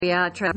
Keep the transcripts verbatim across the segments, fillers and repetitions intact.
We are tra-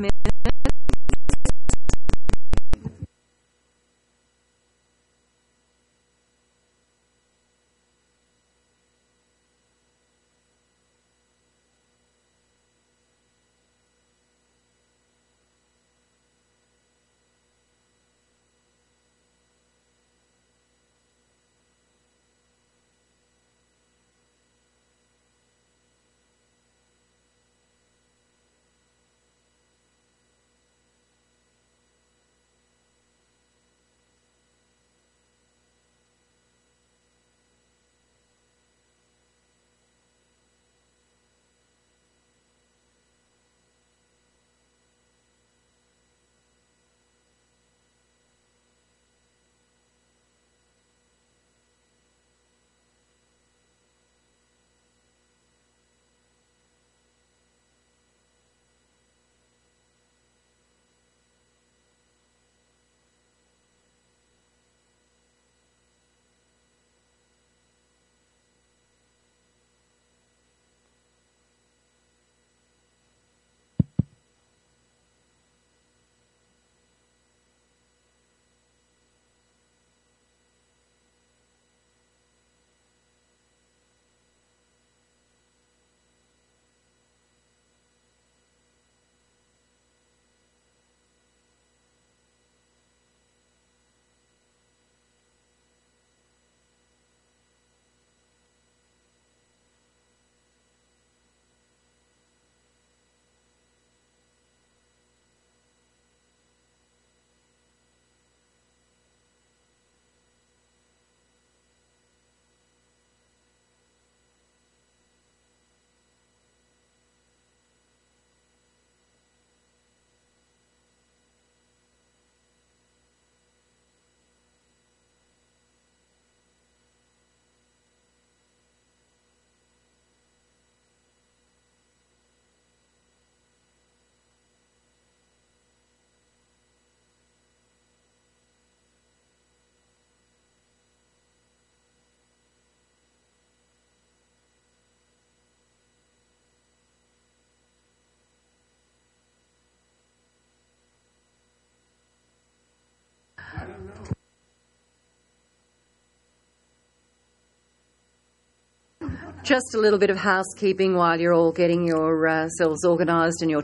Just a little bit of housekeeping while you're all getting yourselves organised and your...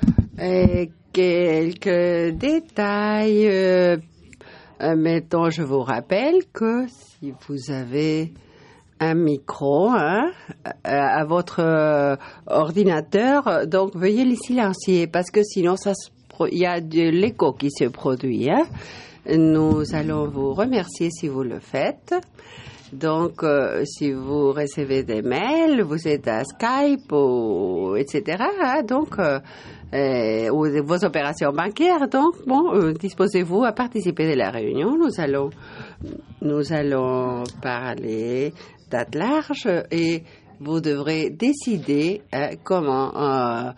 Et quelques détails. Euh, euh, mettons, je vous rappelle que si vous avez un micro hein, à votre euh, ordinateur, donc veuillez le silencier parce que sinon ça se pro- il y a de l'écho qui se produit. Hein. Nous allons vous remercier si vous le faites. Donc, euh, si vous recevez des mails, vous êtes à Skype, ou, et cetera. Hein, donc, euh, euh, ou vos opérations bancaires. Donc, bon, euh, disposez-vous à participer de la réunion. Nous allons, nous allons parler date large et vous devrez décider euh, comment euh,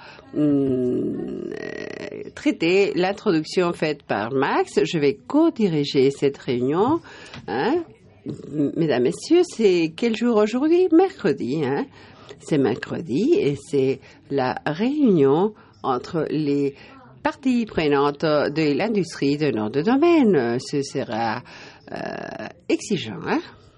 euh, traiter l'introduction faite par Max. Je vais co-diriger cette réunion. Hein. Mesdames, Messieurs, c'est quel jour aujourd'hui? Mercredi, hein? C'est mercredi et c'est la réunion entre les parties prenantes de l'industrie de notre domaine. Ce sera euh, exigeant, hein?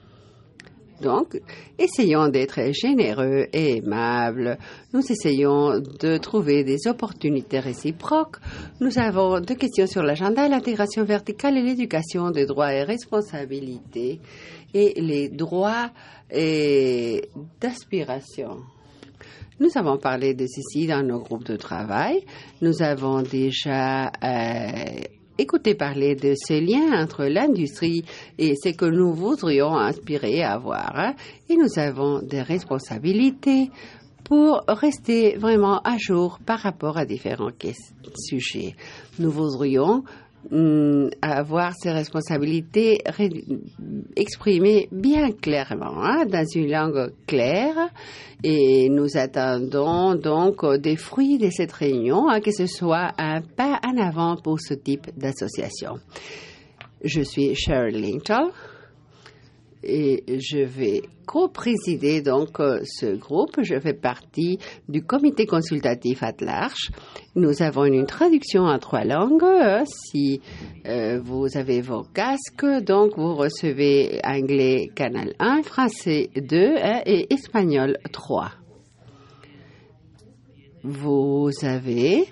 Donc, essayons d'être généreux et aimables. Nous essayons de trouver des opportunités réciproques. Nous avons deux questions sur l'agenda, l'intégration verticale et l'éducation des droits et responsabilités et les droits et d'aspiration. Nous avons parlé de ceci dans nos groupes de travail. Nous avons déjà euh, écouté parler de ce lien entre l'industrie et ce que nous voudrions inspirer à avoir. Hein. Et nous avons des responsabilités pour rester vraiment à jour par rapport à différents sujets. Nous voudrions hum, avoir ces responsabilités exprimées bien clairement, hein, dans une langue claire. Et nous attendons donc des fruits de cette réunion, hein, que ce soit un pas en avant pour ce type d'association. Je suis Cheryl Lintel et je vais co-présider donc euh, ce groupe. Je fais partie du comité consultatif at large. Nous avons une traduction en trois langues. Euh, si euh, vous avez vos casques, donc vous recevez anglais canal un, français deux hein, et espagnol trois. Vous avez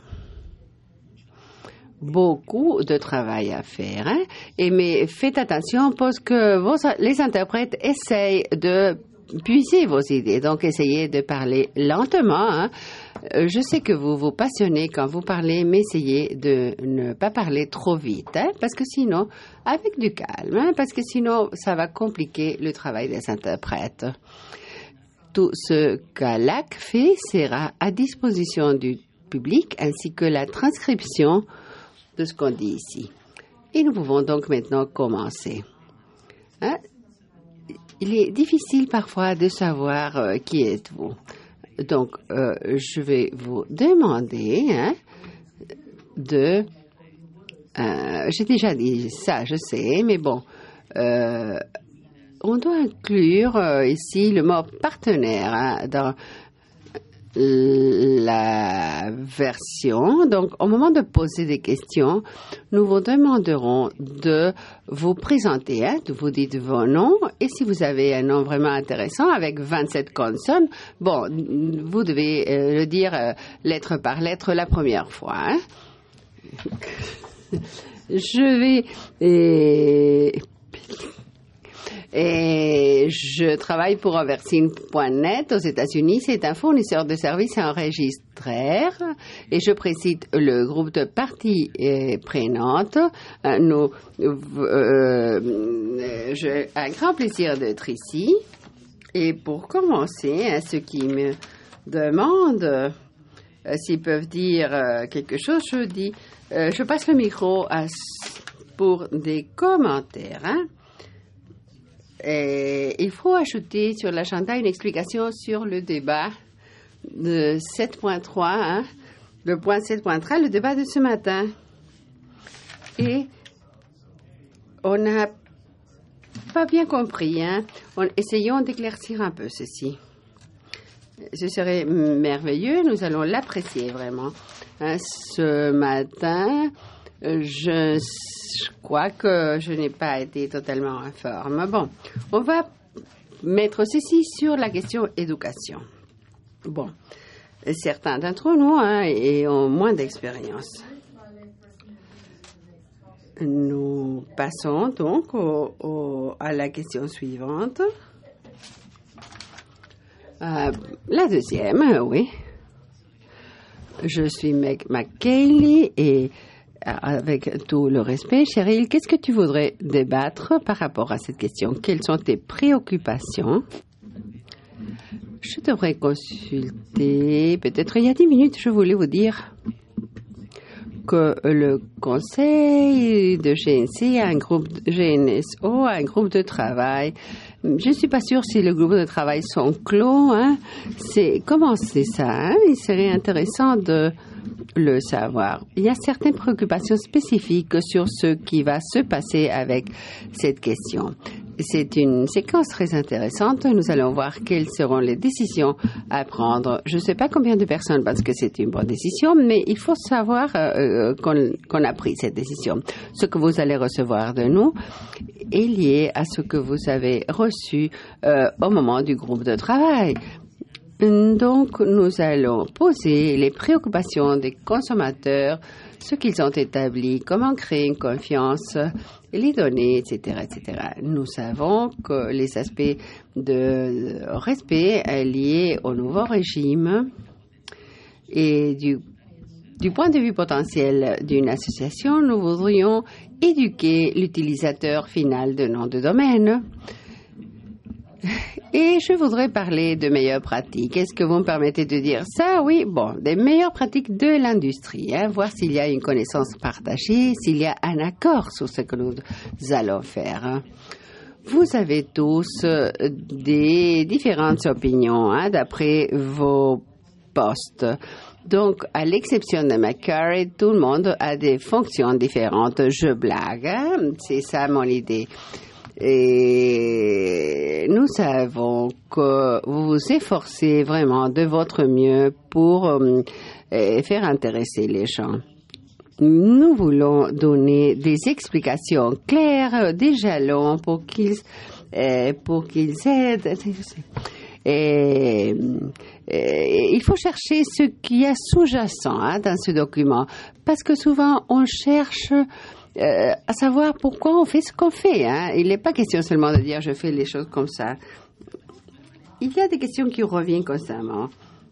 beaucoup de travail à faire, hein? Et mais faites attention parce que vos, les interprètes essayent de puiser vos idées, donc essayez de parler lentement, hein? Je sais que vous vous passionnez quand vous parlez, mais essayez de ne pas parler trop vite, hein? Parce que sinon, avec du calme, hein? Parce que sinon, ça va compliquer le travail des interprètes. Tout ce qu'A L A C fait sera à disposition du public ainsi que la transcription de ce qu'on dit ici. Et nous pouvons donc maintenant commencer. Hein? Il est difficile parfois de savoir euh, qui êtes-vous. Donc, euh, je vais vous demander hein, de... Euh, j'ai déjà dit ça, je sais, mais bon... Euh, on doit inclure euh, ici le mot partenaire hein, dans la version. Donc, au moment de poser des questions, nous vous demanderons de vous présenter. Hein, vous dites vos noms et si vous avez un nom vraiment intéressant avec vingt-sept consonnes, bon, vous devez euh, le dire euh, lettre par lettre la première fois. Hein. Je vais... Et... Et je travaille pour Overseen point net aux États-Unis. C'est un fournisseur de services enregistreurs et je préside le groupe de parties euh, prenantes. Euh, nous, euh, j'ai un grand plaisir d'être ici. Et pour commencer, hein, ceux qui me demandent euh, s'ils peuvent dire euh, quelque chose, je dis, euh, je passe le micro à, pour des commentaires. Hein. Et il faut ajouter sur l'agenda une explication sur le débat de sept point trois, hein, le point sept point trois, le débat de ce matin. Et on n'a pas bien compris. Hein. On, essayons d'éclaircir un peu ceci. Ce serait merveilleux, nous allons l'apprécier vraiment. Hein, ce matin, je... Je crois que je n'ai pas été totalement en forme. Bon, on va mettre ceci sur la question éducation. Bon, certains d'entre nous hein, ont moins d'expérience. Nous passons donc au, au, à la question suivante. Euh, la deuxième, oui. Je suis Meg McKaylee et avec tout le respect, Cheryl, qu'est-ce que tu voudrais débattre par rapport à cette question? Quelles sont tes préoccupations? Je devrais consulter, peut-être il y a dix minutes, je voulais vous dire que le conseil de G N C a un groupe, G N S O a un groupe de travail. Je ne suis pas sûre si le groupe de travail sont clos. Hein. C'est, comment c'est ça? Hein? Il serait intéressant de le savoir. Il y a certaines préoccupations spécifiques sur ce qui va se passer avec cette question. C'est une séquence très intéressante. Nous allons voir quelles seront les décisions à prendre. Je ne sais pas combien de personnes parce que c'est une bonne décision, mais il faut savoir euh, qu'on, qu'on a pris cette décision. Ce que vous allez recevoir de nous est lié à ce que vous avez reçu euh, au moment du groupe de travail. Donc, nous allons poser les préoccupations des consommateurs, ce qu'ils ont établi, comment créer une confiance, les données, et cetera, et cetera. Nous savons que les aspects de respect liés au nouveau régime et du, du point de vue potentiel d'une association, nous voudrions éduquer l'utilisateur final de nom de domaine. Et je voudrais parler de meilleures pratiques. Est-ce que vous me permettez de dire ça? Oui, bon, des meilleures pratiques de l'industrie, hein, voir s'il y a une connaissance partagée, s'il y a un accord sur ce que nous allons faire. Hein. Vous avez tous des différentes opinions hein, d'après vos postes. Donc, à l'exception de McCarry, tout le monde a des fonctions différentes. Je blague, hein, c'est ça mon idée. Et nous savons que vous vous efforcez vraiment de votre mieux pour euh, faire intéresser les gens. Nous voulons donner des explications claires, des jalons pour qu'ils, euh, pour qu'ils aident. Et, et il faut chercher ce qui est sous-jacent hein, dans ce document, parce que souvent on cherche euh, à savoir pourquoi on fait ce qu'on fait. Hein. Il n'est pas question seulement de dire je fais les choses comme ça. Il y a des questions qui reviennent constamment.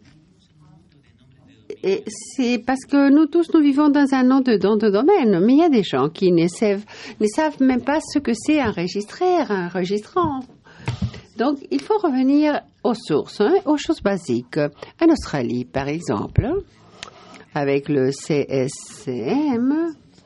Et c'est parce que nous tous, nous vivons dans un nom de don de domaine, mais il y a des gens qui ne savent, ne savent même pas ce que c'est un registraire, un registrant. Donc, il faut revenir aux sources, hein, aux choses basiques. En Australie, par exemple, avec le C S C M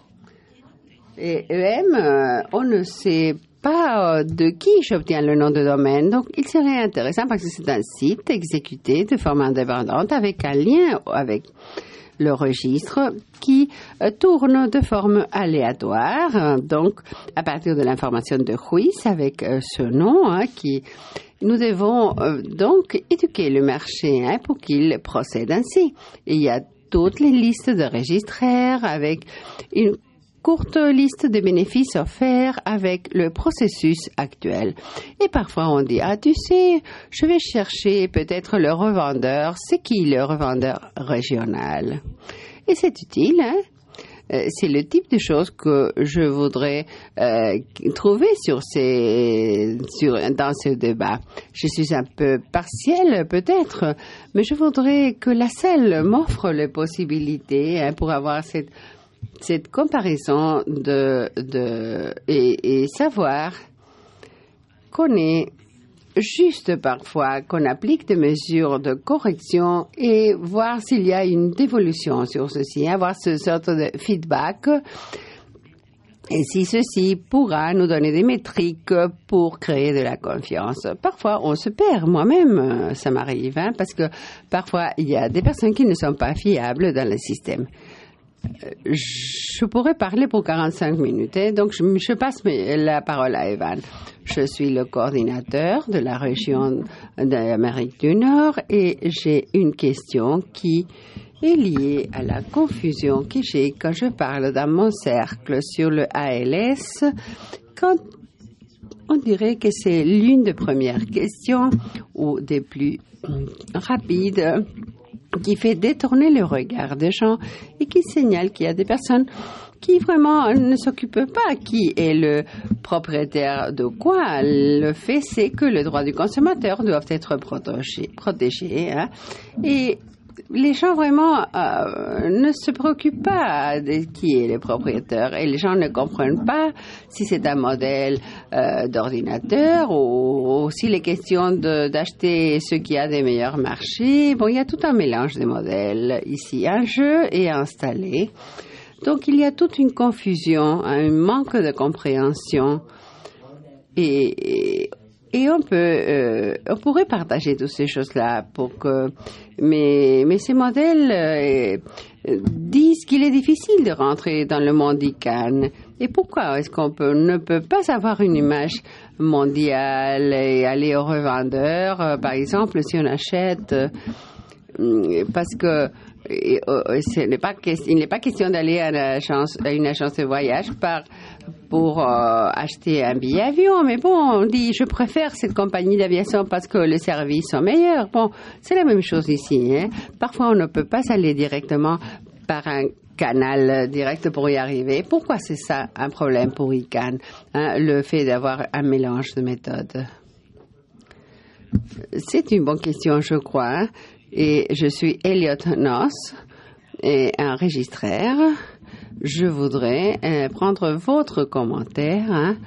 et E M, on ne sait pas de qui j'obtiens le nom de domaine. Donc, il serait intéressant parce que c'est un site exécuté de forme indépendante avec un lien avec le registre qui euh, tourne de forme aléatoire, donc à partir de l'information de Ruiz avec euh, ce nom hein, qui nous devons euh, donc éduquer le marché hein, pour qu'il procède ainsi. Il y a toutes les listes de registraires avec une courte liste de bénéfices offerts avec le processus actuel. Et parfois on dit, ah tu sais, je vais chercher peut-être le revendeur, c'est qui le revendeur régional? Et c'est utile, hein? Euh, c'est le type de choses que je voudrais euh, trouver sur ces, sur, dans ce débat. Je suis un peu partielle peut-être, mais je voudrais que la salle m'offre les possibilités hein, pour avoir cette cette comparaison de, de, et, et savoir qu'on est juste parfois, qu'on applique des mesures de correction et voir s'il y a une dévolution sur ceci, avoir ce sorte de feedback et si ceci pourra nous donner des métriques pour créer de la confiance. Parfois, on se perd. Moi-même, ça m'arrive, hein, parce que parfois, il y a des personnes qui ne sont pas fiables dans le système. Je pourrais parler pour quarante-cinq minutes, hein, donc je, je passe la parole à Evan. Je suis le coordinateur de la région d'Amérique du Nord et j'ai une question qui est liée à la confusion que j'ai quand je parle dans mon cercle sur le A L S, quand on dirait que c'est l'une des premières questions ou des plus rapides qui fait détourner le regard des gens et qui signale qu'il y a des personnes qui vraiment ne s'occupent pas qui est le propriétaire de quoi. Le fait, c'est que les droits du consommateur doivent être protégés. protégés hein. Et les gens vraiment euh, ne se préoccupent pas de qui est le propriétaire et les gens ne comprennent pas si c'est un modèle euh, d'ordinateur ou, ou si les questions de, d'acheter ce qui a des meilleurs marchés. Bon, il y a tout un mélange de modèles ici. Un jeu est installé. Donc, il y a toute une confusion, un manque de compréhension et, et Et on peut, euh, on pourrait partager toutes ces choses-là pour que, mais, mais ces modèles euh, disent qu'il est difficile de rentrer dans le monde I C A N. Et pourquoi est-ce qu'on peut, ne peut pas avoir une image mondiale et aller au revendeur, euh, par exemple, si on achète, euh, parce que Et, euh, ce n'est pas, il n'est pas question d'aller à, l'agence, à une agence de voyage par, pour euh, acheter un billet d'avion. Mais bon, on dit, je préfère cette compagnie d'aviation parce que les services sont meilleurs. Bon, c'est la même chose ici. Hein. Parfois, on ne peut pas aller directement par un canal direct pour y arriver. Pourquoi c'est ça un problème pour I C A N, hein, le fait d'avoir un mélange de méthodes? C'est une bonne question, je crois. Hein. Et je suis Elliot Noss, et un registraire. Je voudrais euh, prendre votre commentaire hein,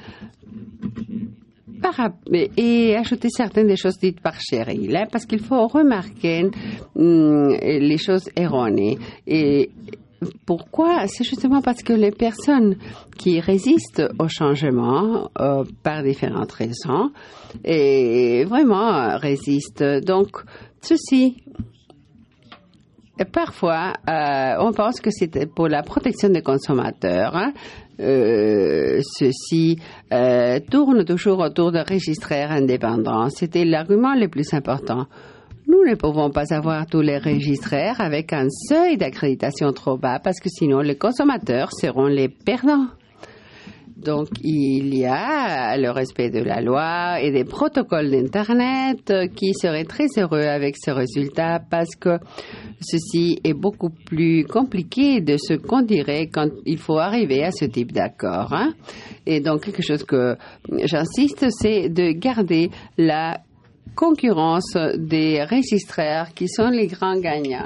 par, et ajouter certaines des choses dites par Cheryl, hein, parce qu'il faut remarquer hum, les choses erronées. Et pourquoi? C'est justement parce que les personnes qui résistent au changement euh, par différentes raisons et vraiment résistent. Donc, ceci parfois, euh, on pense que c'est pour la protection des consommateurs. Hein. Euh, ceci euh, tourne toujours autour de registraires indépendants. C'était l'argument le plus important. Nous ne pouvons pas avoir tous les registraires avec un seuil d'accréditation trop bas parce que sinon les consommateurs seront les perdants. Donc, il y a le respect de la loi et des protocoles d'Internet qui seraient très heureux avec ce résultat parce que ceci est beaucoup plus compliqué de ce qu'on dirait quand il faut arriver à ce type d'accord. Hein? Et donc, quelque chose que j'insiste, c'est de garder la concurrence des registraires qui sont les grands gagnants.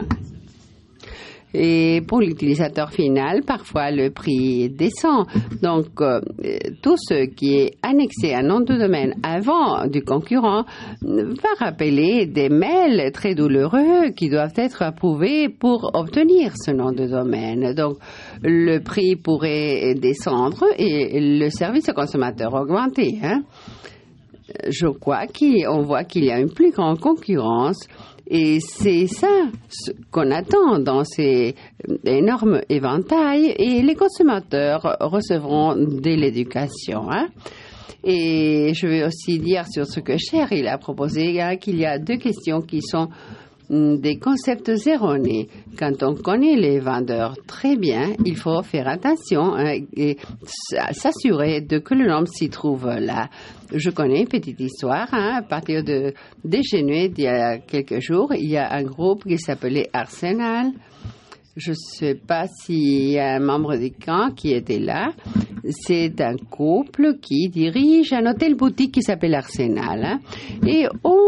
Et pour l'utilisateur final, parfois le prix descend. Donc, euh, tout ce qui est annexé à un nom de domaine avant du concurrent va rappeler des mails très douloureux qui doivent être approuvés pour obtenir ce nom de domaine. Donc, le prix pourrait descendre et le service au consommateur augmenter. Hein? Je crois qu'on voit qu'il y a une plus grande concurrence. Et c'est ça ce qu'on attend dans ces énormes éventails et les consommateurs recevront de l'éducation. Hein? Et je vais aussi dire sur ce que Cher il a proposé hein, qu'il y a deux questions qui sont des concepts erronés. Quand on connaît les vendeurs très bien, il faut faire attention hein, et s'assurer de que le nom s'y trouve là. Je connais une petite histoire. Hein, à partir de déjeuner d'il y a quelques jours, il y a un groupe qui s'appelait Arsenal. Je ne sais pas s'il y a un membre du camp qui était là. C'est un couple qui dirige un hôtel-boutique qui s'appelle Arsenal. Hein. Et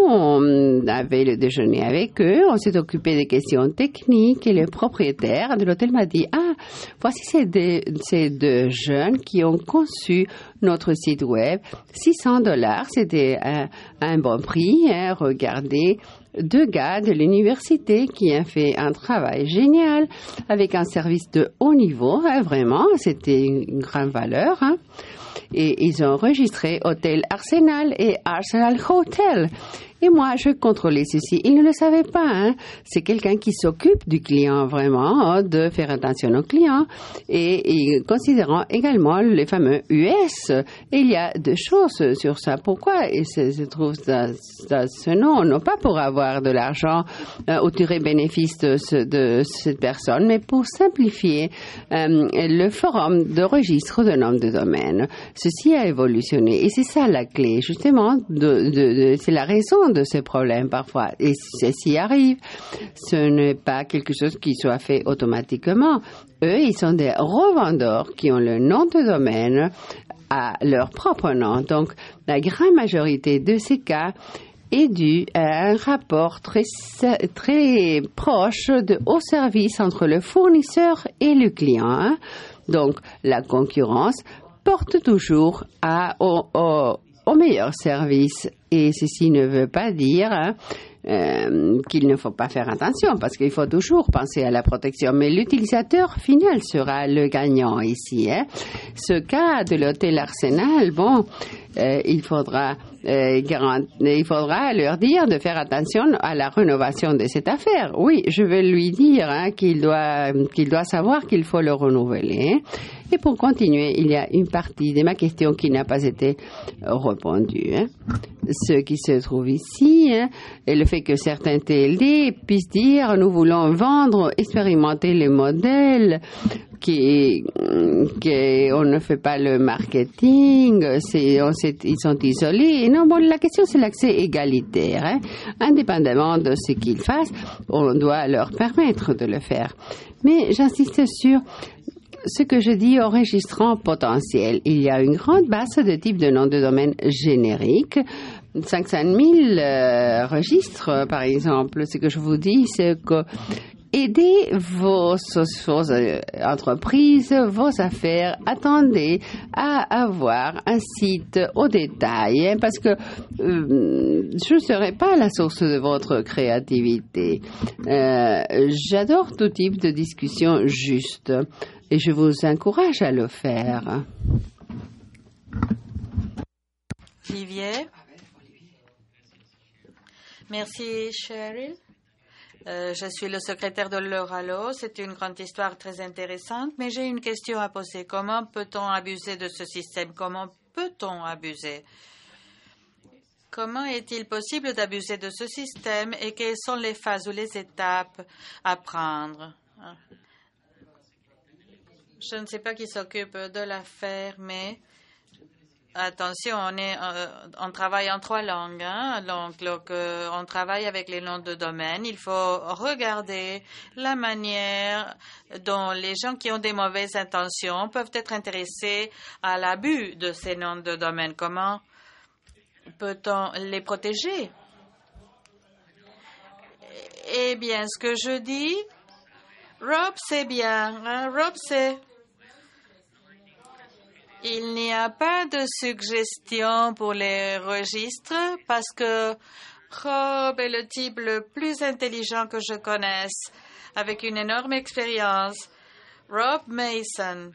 on avait le déjeuner avec eux. On s'est occupé des questions techniques. Et le propriétaire de l'hôtel m'a dit, ah, voici ces deux, ces deux jeunes qui ont conçu notre site web. six cents dollars, c'était un, un bon prix. Hein. Regardez. Deux gars de l'université qui ont fait un travail génial avec un service de haut niveau. Hein, vraiment, c'était une grande valeur. Hein. Et ils ont enregistré Hôtel Arsenal et Arsenal Hotel. Et moi, je contrôlais ceci. Ils ne le savaient pas. Hein. C'est quelqu'un qui s'occupe du client vraiment, hein, de faire attention aux clients. Et, et considérant également les fameux U S. Et il y a deux choses sur ça. Pourquoi ils se, se trouvent dans, dans ce nom? Non pas pour avoir de l'argent euh, ou tirer bénéfice de, ce, de cette personne, mais pour simplifier euh, le forum de registre de nom de domaine. Ceci a évolutionné. Et c'est ça la clé, justement. De, de, de, c'est la raison de ces problèmes parfois. Et ceci arrive. Ce n'est pas quelque chose qui soit fait automatiquement. Eux, ils sont des revendeurs qui ont le nom de domaine à leur propre nom. Donc, la grande majorité de ces cas est due à un rapport très, très proche de haut service entre le fournisseur et le client. Hein. Donc, la concurrence porte toujours à, au, au, au meilleur service. Et ceci ne veut pas dire hein, euh, qu'il ne faut pas faire attention, parce qu'il faut toujours penser à la protection. Mais l'utilisateur final sera le gagnant ici. Hein. Ce cas de l'hôtel Arsenal, bon, euh, il faudra euh, garant- il faudra leur dire de faire attention à la rénovation de cette affaire. Oui, je vais lui dire hein, qu'il doit qu'il doit savoir qu'il faut le renouveler. Et pour continuer, il y a une partie de ma question qui n'a pas été répondue. Hein. Ce qui se trouve ici, hein, et le fait que certains T L D puissent dire nous voulons vendre, expérimenter les modèles, qui, qui on ne fait pas le marketing, c'est, on s'est, ils sont isolés. Non, bon, la question c'est l'accès égalitaire. Hein. Indépendamment de ce qu'ils fassent, on doit leur permettre de le faire. Mais j'insiste sur ce que je dis aux registrants potentiels. Il y a une grande base de types de noms de domaine génériques. cinq cent mille euh, registres, par exemple. Ce que je vous dis, c'est que aidez vos, vos euh, entreprises, vos affaires, attendez à avoir un site au détail, hein, parce que euh, je ne serai pas la source de votre créativité. Euh, j'adore tout type de discussion juste et je vous encourage à le faire. Olivier. Merci, Cheryl. Euh, je suis le secrétaire de l'Euralo. C'est une grande histoire très intéressante, mais j'ai une question à poser. Comment peut-on abuser de ce système? Comment peut-on abuser? Comment est-il possible d'abuser de ce système et quelles sont les phases ou les étapes à prendre? Je ne sais pas qui s'occupe de l'affaire, mais attention, on, est, euh, on travaille en trois langues. Hein? Donc, donc euh, on travaille avec les noms de domaine. Il faut regarder la manière dont les gens qui ont des mauvaises intentions peuvent être intéressés à l'abus de ces noms de domaine. Comment peut-on les protéger? Eh bien, ce que je dis, Rob sait bien. Hein? Rob sait. Il n'y a pas de suggestion pour les registres parce que Rob est le type le plus intelligent que je connaisse, avec une énorme expérience. Rob Mason.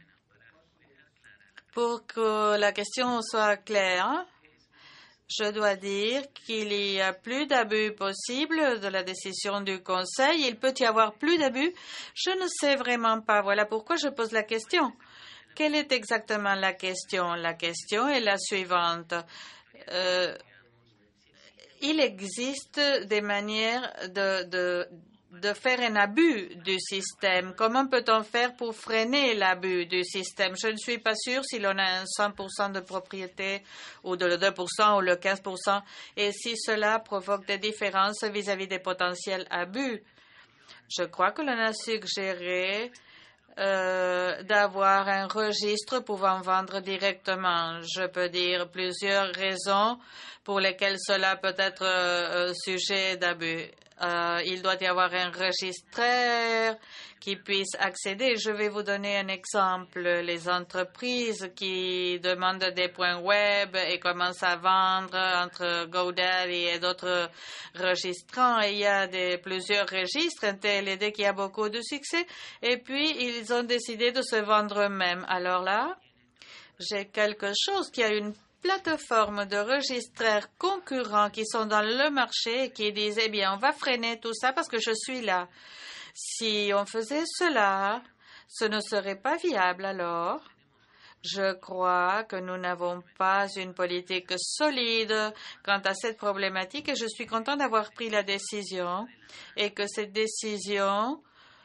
Pour que la question soit claire, je dois dire qu'il y a plus d'abus possibles de la décision du Conseil. Il peut y avoir plus d'abus. Je ne sais vraiment pas. Voilà pourquoi je pose la question. Quelle est exactement la question? La question est la suivante. Euh, il existe des manières de, de, de faire un abus du système. Comment peut-on faire pour freiner l'abus du système? Je ne suis pas sûre si l'on a un cent pour cent de propriété ou de le deux pour cent ou le quinze pour cent et si cela provoque des différences vis-à-vis des potentiels abus. Je crois que l'on a suggéré Euh, d'avoir un registre pouvant vendre directement. Je peux dire plusieurs raisons pour lesquelles cela peut être euh, sujet d'abus. Euh, il doit y avoir un registraire qui puisse accéder. Je vais vous donner un exemple. Les entreprises qui demandent des points web et commencent à vendre entre GoDaddy et d'autres registrants. Et il y a des, plusieurs registres, un T L D qui a beaucoup de succès. Et puis, ils ont décidé de se vendre eux-mêmes. Alors là, j'ai quelque chose qui a une plateforme de registraires concurrents qui sont dans le marché et qui disent, eh bien, on va freiner tout ça parce que je suis là. Si on faisait cela, ce ne serait pas viable alors. Je crois que nous n'avons pas une politique solide quant à cette problématique et je suis content d'avoir pris la décision et que cette décision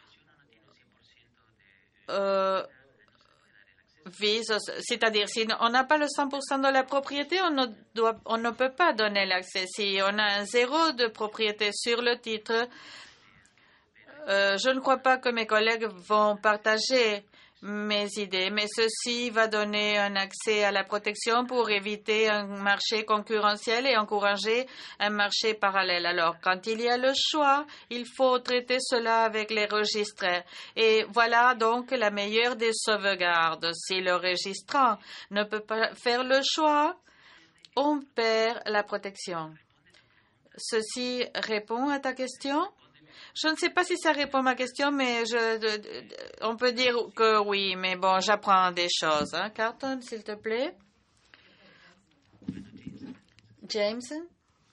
euh, vise, c'est-à-dire si on n'a pas le cent pour cent de la propriété, on ne, doit, on ne peut pas donner l'accès. Si on a un zéro de propriété sur le titre, euh, je ne crois pas que mes collègues vont partager mes idées, mais ceci va donner un accès à la protection pour éviter un marché concurrentiel et encourager un marché parallèle. Alors, quand il y a le choix, il faut traiter cela avec les registraires. Et voilà donc la meilleure des sauvegardes. Si le registrant ne peut pas faire le choix, on perd la protection. Ceci répond à ta question? Je ne sais pas si ça répond à ma question, mais je, de, de, on peut dire que oui, mais bon, j'apprends des choses. Hein? Carlton, s'il te plaît. Jameson.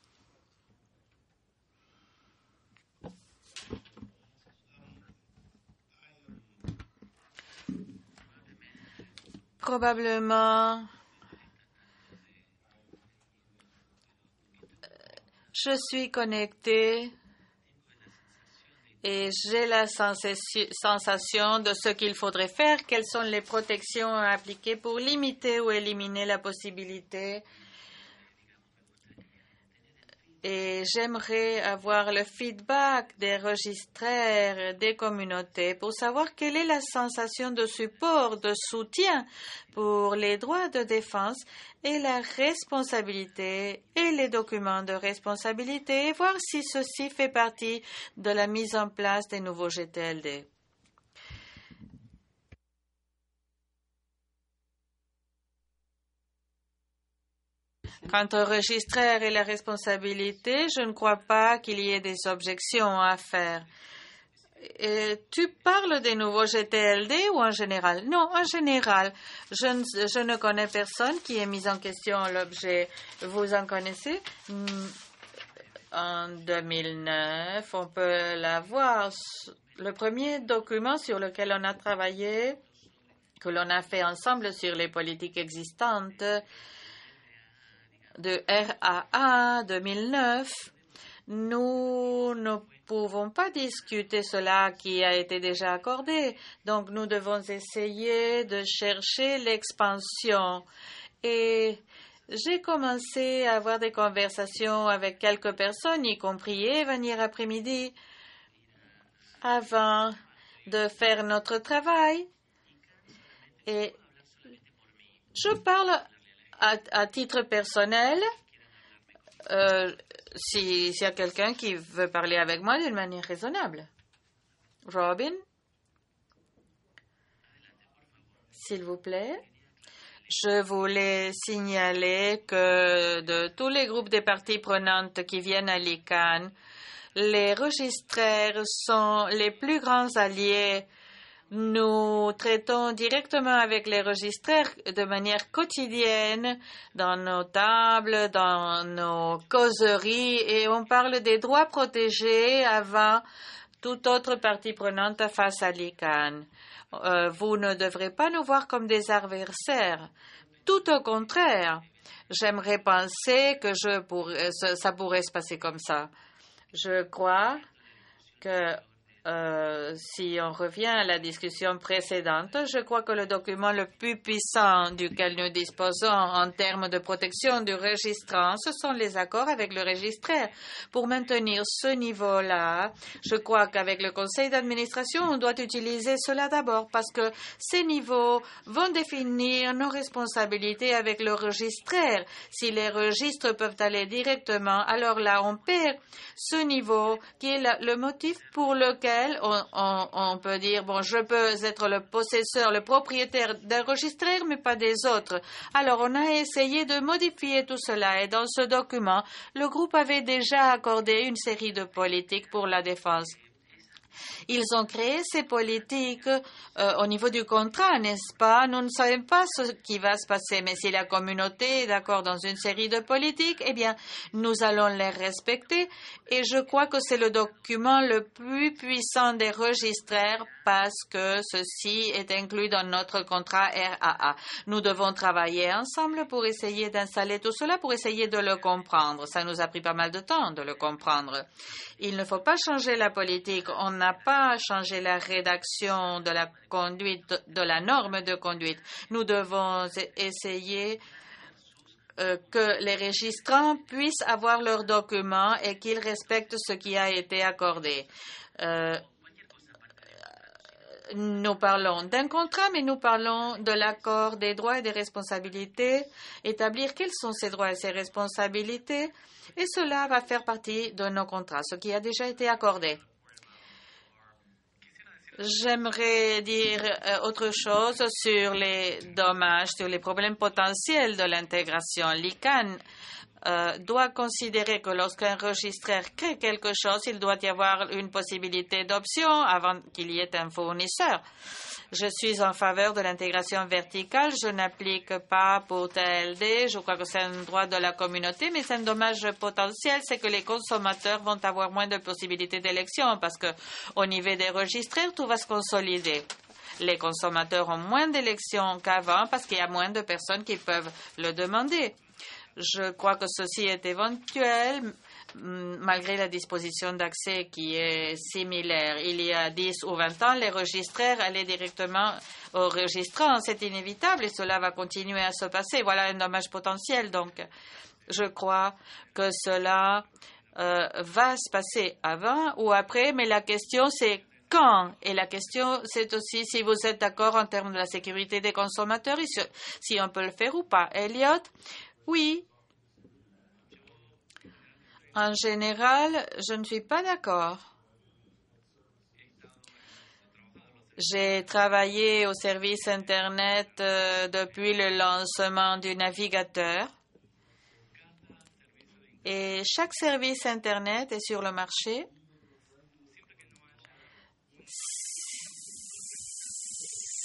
Probablement, je suis connectée et j'ai la sensation de ce qu'il faudrait faire, quelles sont les protections à appliquer pour limiter ou éliminer la possibilité. Et j'aimerais avoir le feedback des registraires, des communautés, pour savoir quelle est la sensation de support, de soutien pour les droits de défense et la responsabilité et les documents de responsabilité, et voir si ceci fait partie de la mise en place des nouveaux G T L D. Quant au registraire et la responsabilité, je ne crois pas qu'il y ait des objections à faire. Et tu parles des nouveaux G T L D ou en général? Non, en général. Je ne, je ne connais personne qui ait mis en question l'objet. Vous en connaissez? en deux mille neuf. On peut la voir. Le premier document sur lequel on a travaillé, que l'on a fait ensemble sur les politiques existantes de R A A deux mille neuf, nous ne pouvons pas discuter cela qui a été déjà accordé. Donc, nous devons essayer de chercher l'expansion. Et j'ai commencé à avoir des conversations avec quelques personnes, y compris Eva hier après-midi, avant de faire notre travail. Et je parle à, à titre personnel. Euh, S'il si y a quelqu'un qui veut parler avec moi d'une manière raisonnable. Robin, s'il vous plaît. Je voulais signaler que de tous les groupes des parties prenantes qui viennent à l'I C A N, les registraires sont les plus grands alliés. Nous traitons directement avec les registraires de manière quotidienne dans nos tables, dans nos causeries, et on parle des droits protégés avant toute autre partie prenante face à l'I C A N. Euh, vous ne devrez pas nous voir comme des adversaires. Tout au contraire, j'aimerais penser que je pourrais, ça pourrait se passer comme ça. Je crois que Euh, si on revient à la discussion précédente, je crois que le document le plus puissant duquel nous disposons en termes de protection du registrant, ce sont les accords avec le registraire. Pour maintenir ce niveau-là, je crois qu'avec le conseil d'administration, on doit utiliser cela d'abord parce que ces niveaux vont définir nos responsabilités avec le registraire. Si les registres peuvent aller directement, alors là, on perd ce niveau qui est la, le motif pour lequel On, on, on peut dire, bon, je peux être le possesseur, le propriétaire d'un registraire, mais pas des autres. Alors, on a essayé de modifier tout cela et dans ce document, le groupe avait déjà accordé une série de politiques pour la défense. Ils ont créé ces politiques euh, au niveau du contrat, n'est-ce pas? Nous ne savons pas ce qui va se passer, mais si la communauté est d'accord dans une série de politiques, eh bien, nous allons les respecter. Et je crois que c'est le document le plus puissant des registraires parce que ceci est inclus dans notre contrat R A A. Nous devons travailler ensemble pour essayer d'installer tout cela, pour essayer de le comprendre. Ça nous a pris pas mal de temps de le comprendre. Il ne faut pas changer la politique. On n'a pas changé la rédaction de la conduite, de la norme de conduite. Nous devons essayer euh, que les registrants puissent avoir leurs documents et qu'ils respectent ce qui a été accordé. Euh, Nous parlons d'un contrat, mais nous parlons de l'accord des droits et des responsabilités, établir quels sont ces droits et ces responsabilités, et cela va faire partie de nos contrats, ce qui a déjà été accordé. J'aimerais dire autre chose sur les dommages, sur les problèmes potentiels de l'intégration. L'I C A N Euh, doit considérer que lorsqu'un registraire crée quelque chose, il doit y avoir une possibilité d'option avant qu'il y ait un fournisseur. Je suis en faveur de l'intégration verticale. Je n'applique pas pour T L D. Je crois que c'est un droit de la communauté, mais c'est un dommage potentiel, c'est que les consommateurs vont avoir moins de possibilités d'élection parce que au niveau des registraires, tout va se consolider. Les consommateurs ont moins d'élections qu'avant parce qu'il y a moins de personnes qui peuvent le demander. Je crois que ceci est éventuel malgré la disposition d'accès qui est similaire. Il y a dix ou vingt ans, les registraires allaient directement aux registrants. C'est inévitable et cela va continuer à se passer. Voilà un dommage potentiel. Donc, je crois que cela euh, va se passer avant ou après, mais la question c'est quand? Et la question, c'est aussi si vous êtes d'accord en termes de la sécurité des consommateurs, si on peut le faire ou pas. Elliot? Oui. En général, je ne suis pas d'accord. J'ai travaillé au service Internet euh, depuis le lancement du navigateur. Et chaque service Internet est sur le marché.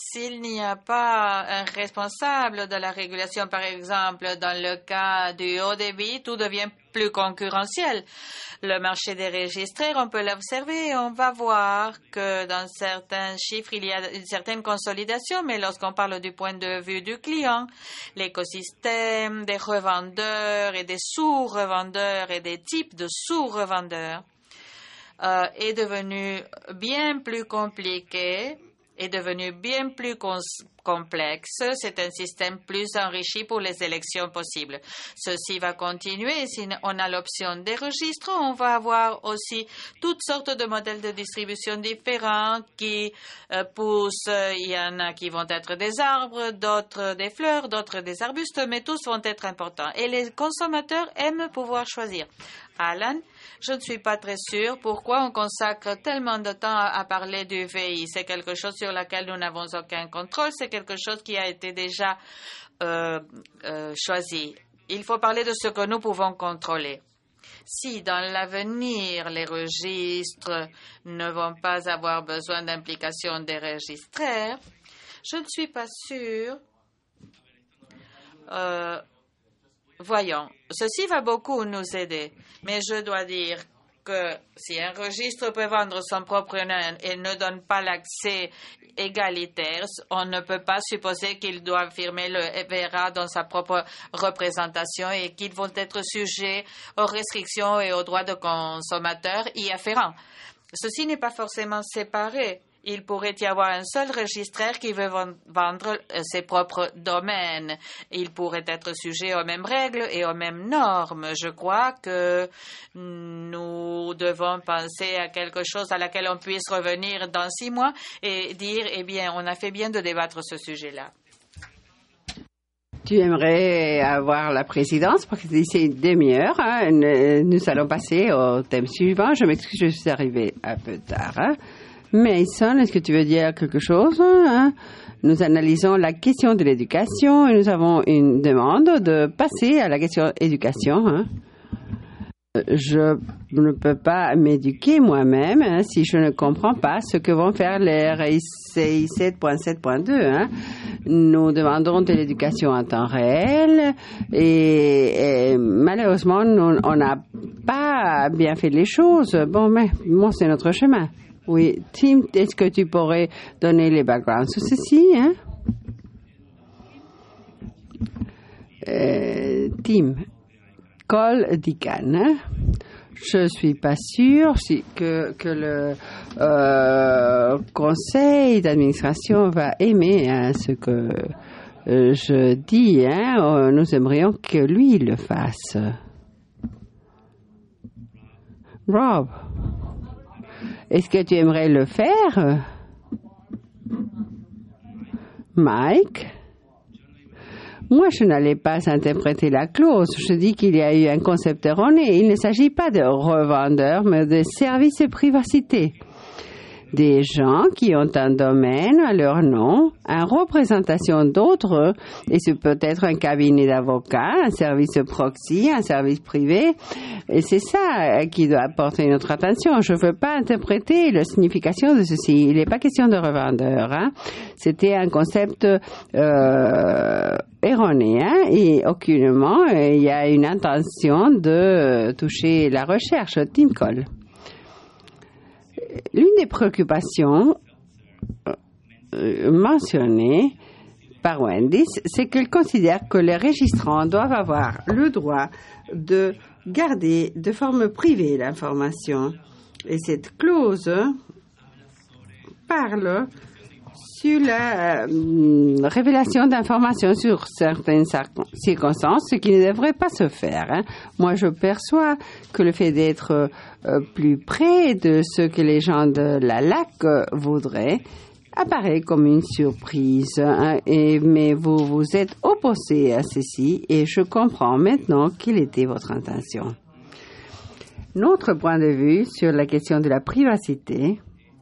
s'il n'y a pas un responsable de la régulation, par exemple, dans le cas du haut débit, tout devient plus concurrentiel. Le marché des registraires, on peut l'observer, on va voir que dans certains chiffres, il y a une certaine consolidation, mais lorsqu'on parle du point de vue du client, l'écosystème des revendeurs et des sous-revendeurs et des types de sous-revendeurs euh, est devenu bien plus compliqué, est devenu bien plus complexe. C'est un système plus enrichi pour les élections possibles. Ceci va continuer. Si on a l'option des registres, on va avoir aussi toutes sortes de modèles de distribution différents qui euh, poussent. Il y en a qui vont être des arbres, d'autres des fleurs, d'autres des arbustes, mais tous vont être importants. Et les consommateurs aiment pouvoir choisir. Alan, je ne suis pas très sûre pourquoi on consacre tellement de temps à, à parler du V I. C'est quelque chose sur lequel nous n'avons aucun contrôle. C'est quelque chose qui a été déjà euh, euh, choisi. Il faut parler de ce que nous pouvons contrôler. Si dans l'avenir les registres ne vont pas avoir besoin d'implication des registraires, je ne suis pas sûre. Euh, Voyons, ceci va beaucoup nous aider, mais je dois dire que si un registre peut vendre son propre nom et ne donne pas l'accès égalitaire, on ne peut pas supposer qu'il doit firmer le V R A dans sa propre représentation et qu'ils vont être sujets aux restrictions et aux droits de consommateurs y afférents. Ceci n'est pas forcément séparé. Il pourrait y avoir un seul registraire qui veut vendre ses propres domaines. Il pourrait être sujet aux mêmes règles et aux mêmes normes. Je crois que nous devons penser à quelque chose à laquelle on puisse revenir dans six mois et dire, eh bien, on a fait bien de débattre ce sujet-là. Tu aimerais avoir la présidence parce que d'ici une demi-heure, hein, nous allons passer au thème suivant. Je m'excuse, je suis arrivée un peu tard. Hein. Mason, est-ce que tu veux dire quelque chose? Hein? Nous analysons la question de l'éducation et nous avons une demande de passer à la question éducation. Hein? Je ne peux pas m'éduquer moi-même hein, si je ne comprends pas ce que vont faire les R I C I sept point sept point deux. Hein. Nous demandons de l'éducation en temps réel et, et malheureusement, nous, on n'a pas bien fait les choses. Bon, mais bon, c'est notre chemin. Oui, Tim, est-ce que tu pourrais donner les backgrounds sur ceci, hein? Euh, Tim, Cole Dican, hein? Je suis pas sûre si que, que le euh, conseil d'administration va aimer hein, ce que euh, je dis. Hein? Nous aimerions que lui le fasse. Rob, est-ce que tu aimerais le faire? Mike? Moi, je n'allais pas interpréter la clause. Je dis qu'il y a eu un concept erroné. Il ne s'agit pas de revendeurs, mais de services de privacité. Des gens qui ont un domaine à leur nom, une représentation d'autres, et c'est peut-être un cabinet d'avocats, un service de proxy, un service privé, et c'est ça qui doit porter notre attention. Je ne veux pas interpréter la signification de ceci. Il n'est pas question de revendeur. Hein. C'était un concept euh, erroné, hein, et aucunement il y a une intention de toucher la recherche. Tim Cole. L'une des préoccupations euh, mentionnées par Wendy, c'est qu'elle considère que les registrants doivent avoir le droit de garder de forme privée l'information. Et cette clause parle sur la euh, révélation d'informations sur certaines circonstances, ce qui ne devrait pas se faire. Hein. Moi, je perçois que le fait d'être euh, plus près de ce que les gens de la L A C euh, voudraient apparaît comme une surprise. Hein, et, mais vous vous êtes opposé à ceci et je comprends maintenant quelle était votre intention. Notre point de vue sur la question de la privacité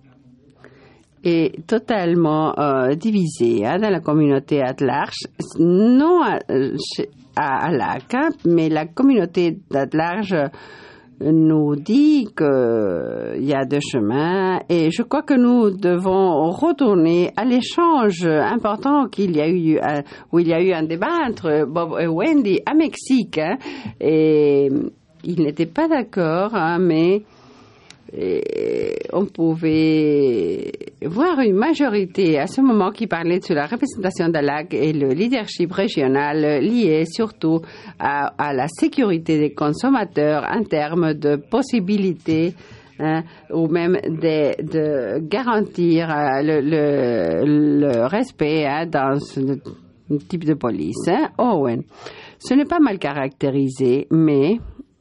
est totalement euh, divisé hein, dans la communauté à large, non à, à, à L A C, hein, mais la communauté à large nous dit qu'il y a deux chemins et je crois que nous devons retourner à l'échange important qu'il y a eu, où il y a eu un débat entre Bob et Wendy à Mexique. Hein, et ils n'étaient pas d'accord, hein, mais et on pouvait voir une majorité à ce moment qui parlait sur la représentation de la L A C et le leadership régional lié surtout à, à la sécurité des consommateurs en termes de possibilités hein, ou même de, de garantir euh, le, le, le respect hein, dans ce type de police. Hein. Owen, ce n'est pas mal caractérisé, mais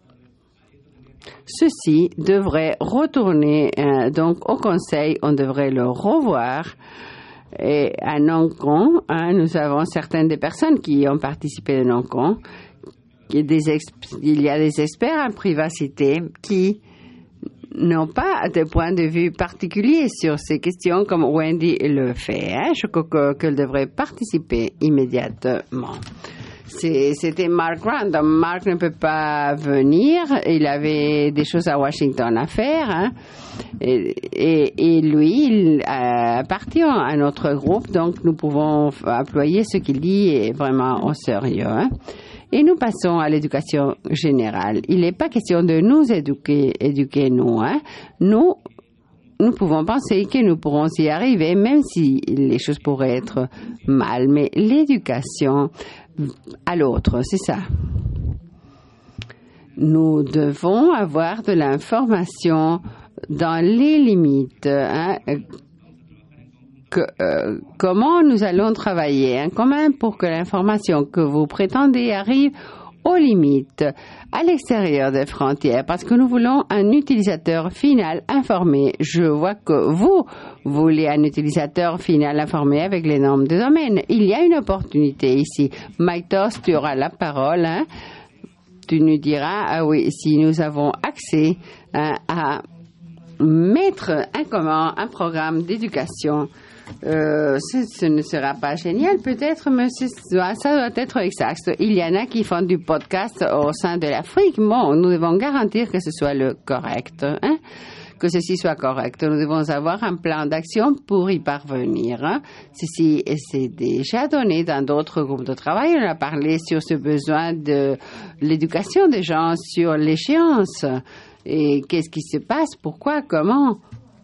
ceci devrait retourner euh, donc au Conseil, on devrait le revoir. Et à Noncon, hein, nous avons certaines des personnes qui ont participé à Noncon. Il y a des experts en privacité qui n'ont pas de point de vue particulier sur ces questions comme Wendy le fait. Hein. Je crois qu'elle devrait participer immédiatement. C'était Mark Grant. Mark ne peut pas venir. Il avait des choses à Washington à faire. Hein. Et, et, et lui, il appartient à notre groupe, donc nous pouvons employer ce qu'il dit vraiment au sérieux. Hein. Et nous passons à l'éducation générale. Il n'est pas question de nous éduquer, éduquer nous. Hein. Nous, nous pouvons penser que nous pourrons y arriver, même si les choses pourraient être mal. Mais l'éducation à l'autre, c'est ça. Nous devons avoir de l'information dans les limites. Hein, que, euh, comment nous allons travailler hein, quand même pour que l'information que vous prétendez arrive aux limites, à l'extérieur des frontières, parce que nous voulons un utilisateur final informé. Je vois que vous voulez un utilisateur final informé avec les normes de domaine. Il y a une opportunité ici. Mike Toss, tu auras la parole. Hein. Tu nous diras, ah oui, si nous avons accès hein, à mettre en commun un programme d'éducation. Euh, ce, ce ne sera pas génial, peut-être, mais ça doit être exact. Il y en a qui font du podcast au sein de l'Afrique. Bon, nous devons garantir que ce soit le correct, hein? Que ceci soit correct. Nous devons avoir un plan d'action pour y parvenir. Hein? Ceci c'est déjà donné dans d'autres groupes de travail. On a parlé sur ce besoin de l'éducation des gens sur l'échéance. Et qu'est-ce qui se passe, pourquoi, comment?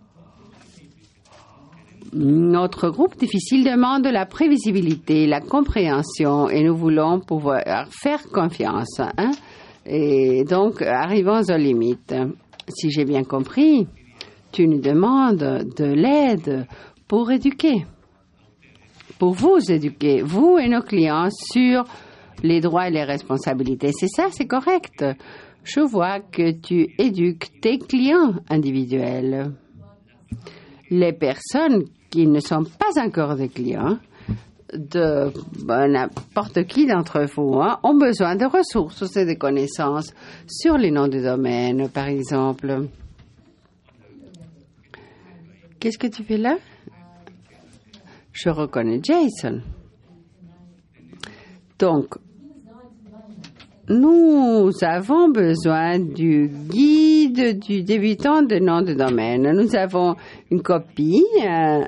Notre groupe difficile demande la prévisibilité, la compréhension et nous voulons pouvoir faire confiance. Hein? Et donc, arrivons aux limites. Si j'ai bien compris, tu nous demandes de l'aide pour éduquer, pour vous éduquer, vous et nos clients, sur les droits et les responsabilités. C'est ça, c'est correct. Je vois que tu éduques tes clients individuels. Les personnes qui ne sont pas encore des clients de ben, n'importe qui d'entre vous hein, ont besoin de ressources et de connaissances sur les noms de domaine, par exemple. Qu'est-ce que tu fais là? Je reconnais Jason. Donc, nous avons besoin du guide du débutant de nom de domaine. Nous avons une copie euh,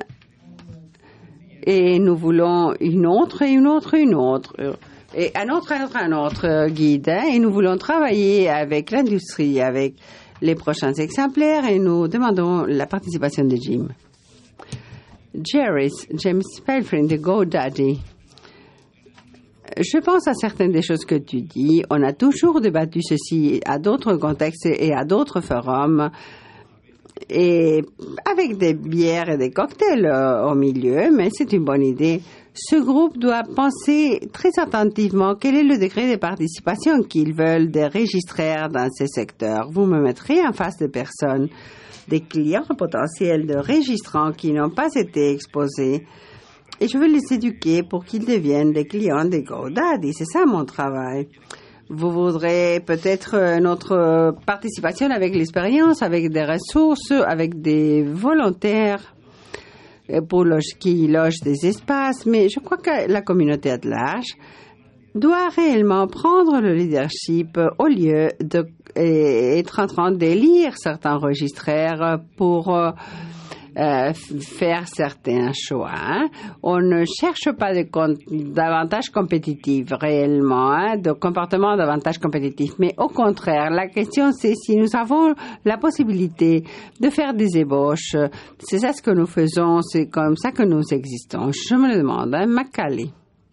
et nous voulons une autre et une autre et une autre. Et un autre, un autre, un autre guide. Hein, et nous voulons travailler avec l'industrie, avec les prochains exemplaires et nous demandons la participation de Jim. Jerry's, James Pelfrin de GoDaddy. Je pense à certaines des choses que tu dis. On a toujours débattu ceci à d'autres contextes et à d'autres forums. Et avec des bières et des cocktails euh, au milieu, mais c'est une bonne idée. Ce groupe doit penser très attentivement quel est le degré de participation qu'ils veulent des registraires dans ces secteurs. Vous me mettrez en face de personnes, des clients potentiels de registrants qui n'ont pas été exposés. Et je veux les éduquer pour qu'ils deviennent des clients de GoDaddy. C'est ça mon travail. Vous voudrez peut-être notre participation avec l'expérience, avec des ressources, avec des volontaires pour loge, qui logent des espaces. Mais je crois que la communauté à large doit réellement prendre le leadership au lieu d'être en train de lire certains registraires pour euh, euh, faire certains choix. Hein. On ne cherche pas de com- davantage compétitif réellement, hein, de comportement davantage compétitif, mais au contraire, la question c'est si nous avons la possibilité de faire des ébauches. C'est ça ce que nous faisons, c'est comme ça que nous existons. Je me le demande, hein, Macaulay.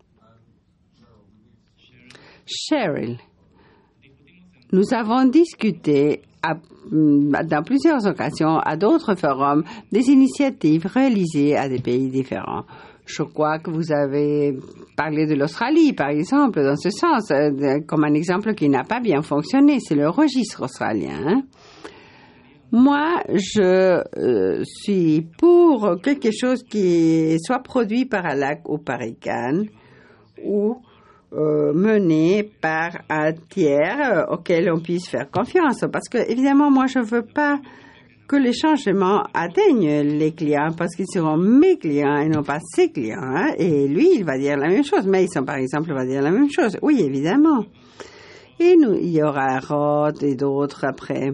Cheryl, nous avons discuté à, dans plusieurs occasions à d'autres forums des initiatives réalisées à des pays différents. Je crois que vous avez parlé de l'Australie, par exemple, dans ce sens, comme un exemple qui n'a pas bien fonctionné, c'est le registre australien. Hein? Moi, je euh, suis pour quelque chose qui soit produit par ALAC ou par I C A N ou Euh, mené par un tiers euh, auquel on puisse faire confiance. Parce que, évidemment, moi, je ne veux pas que les changements atteignent les clients parce qu'ils seront mes clients et non pas ses clients. Hein, et lui, il va dire la même chose. Mason, par exemple, va dire la même chose. Oui, évidemment. Et nous, il y aura Rod et d'autres après.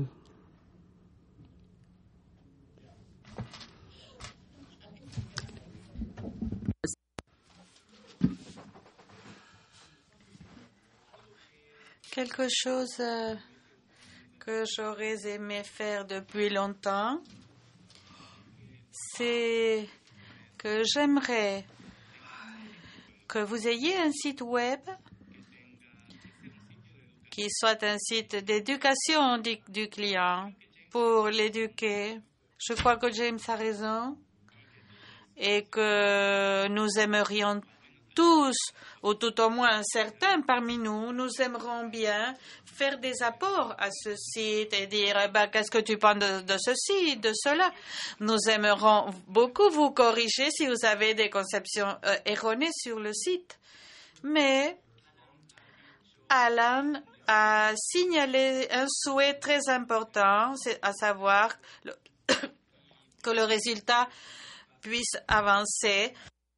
Quelque chose euh, que j'aurais aimé faire depuis longtemps, c'est que j'aimerais que vous ayez un site web qui soit un site d'éducation du, du client pour l'éduquer. Je crois que James a raison et que nous aimerions tous, ou tout au moins certains parmi nous, nous aimerons bien faire des apports à ce site et dire bah, qu'est-ce que tu penses de, de ceci, de cela. Nous aimerons beaucoup vous corriger si vous avez des conceptions euh, erronées sur le site. Mais Alan a signalé un souhait très important, c'est à savoir le que le résultat puisse avancer.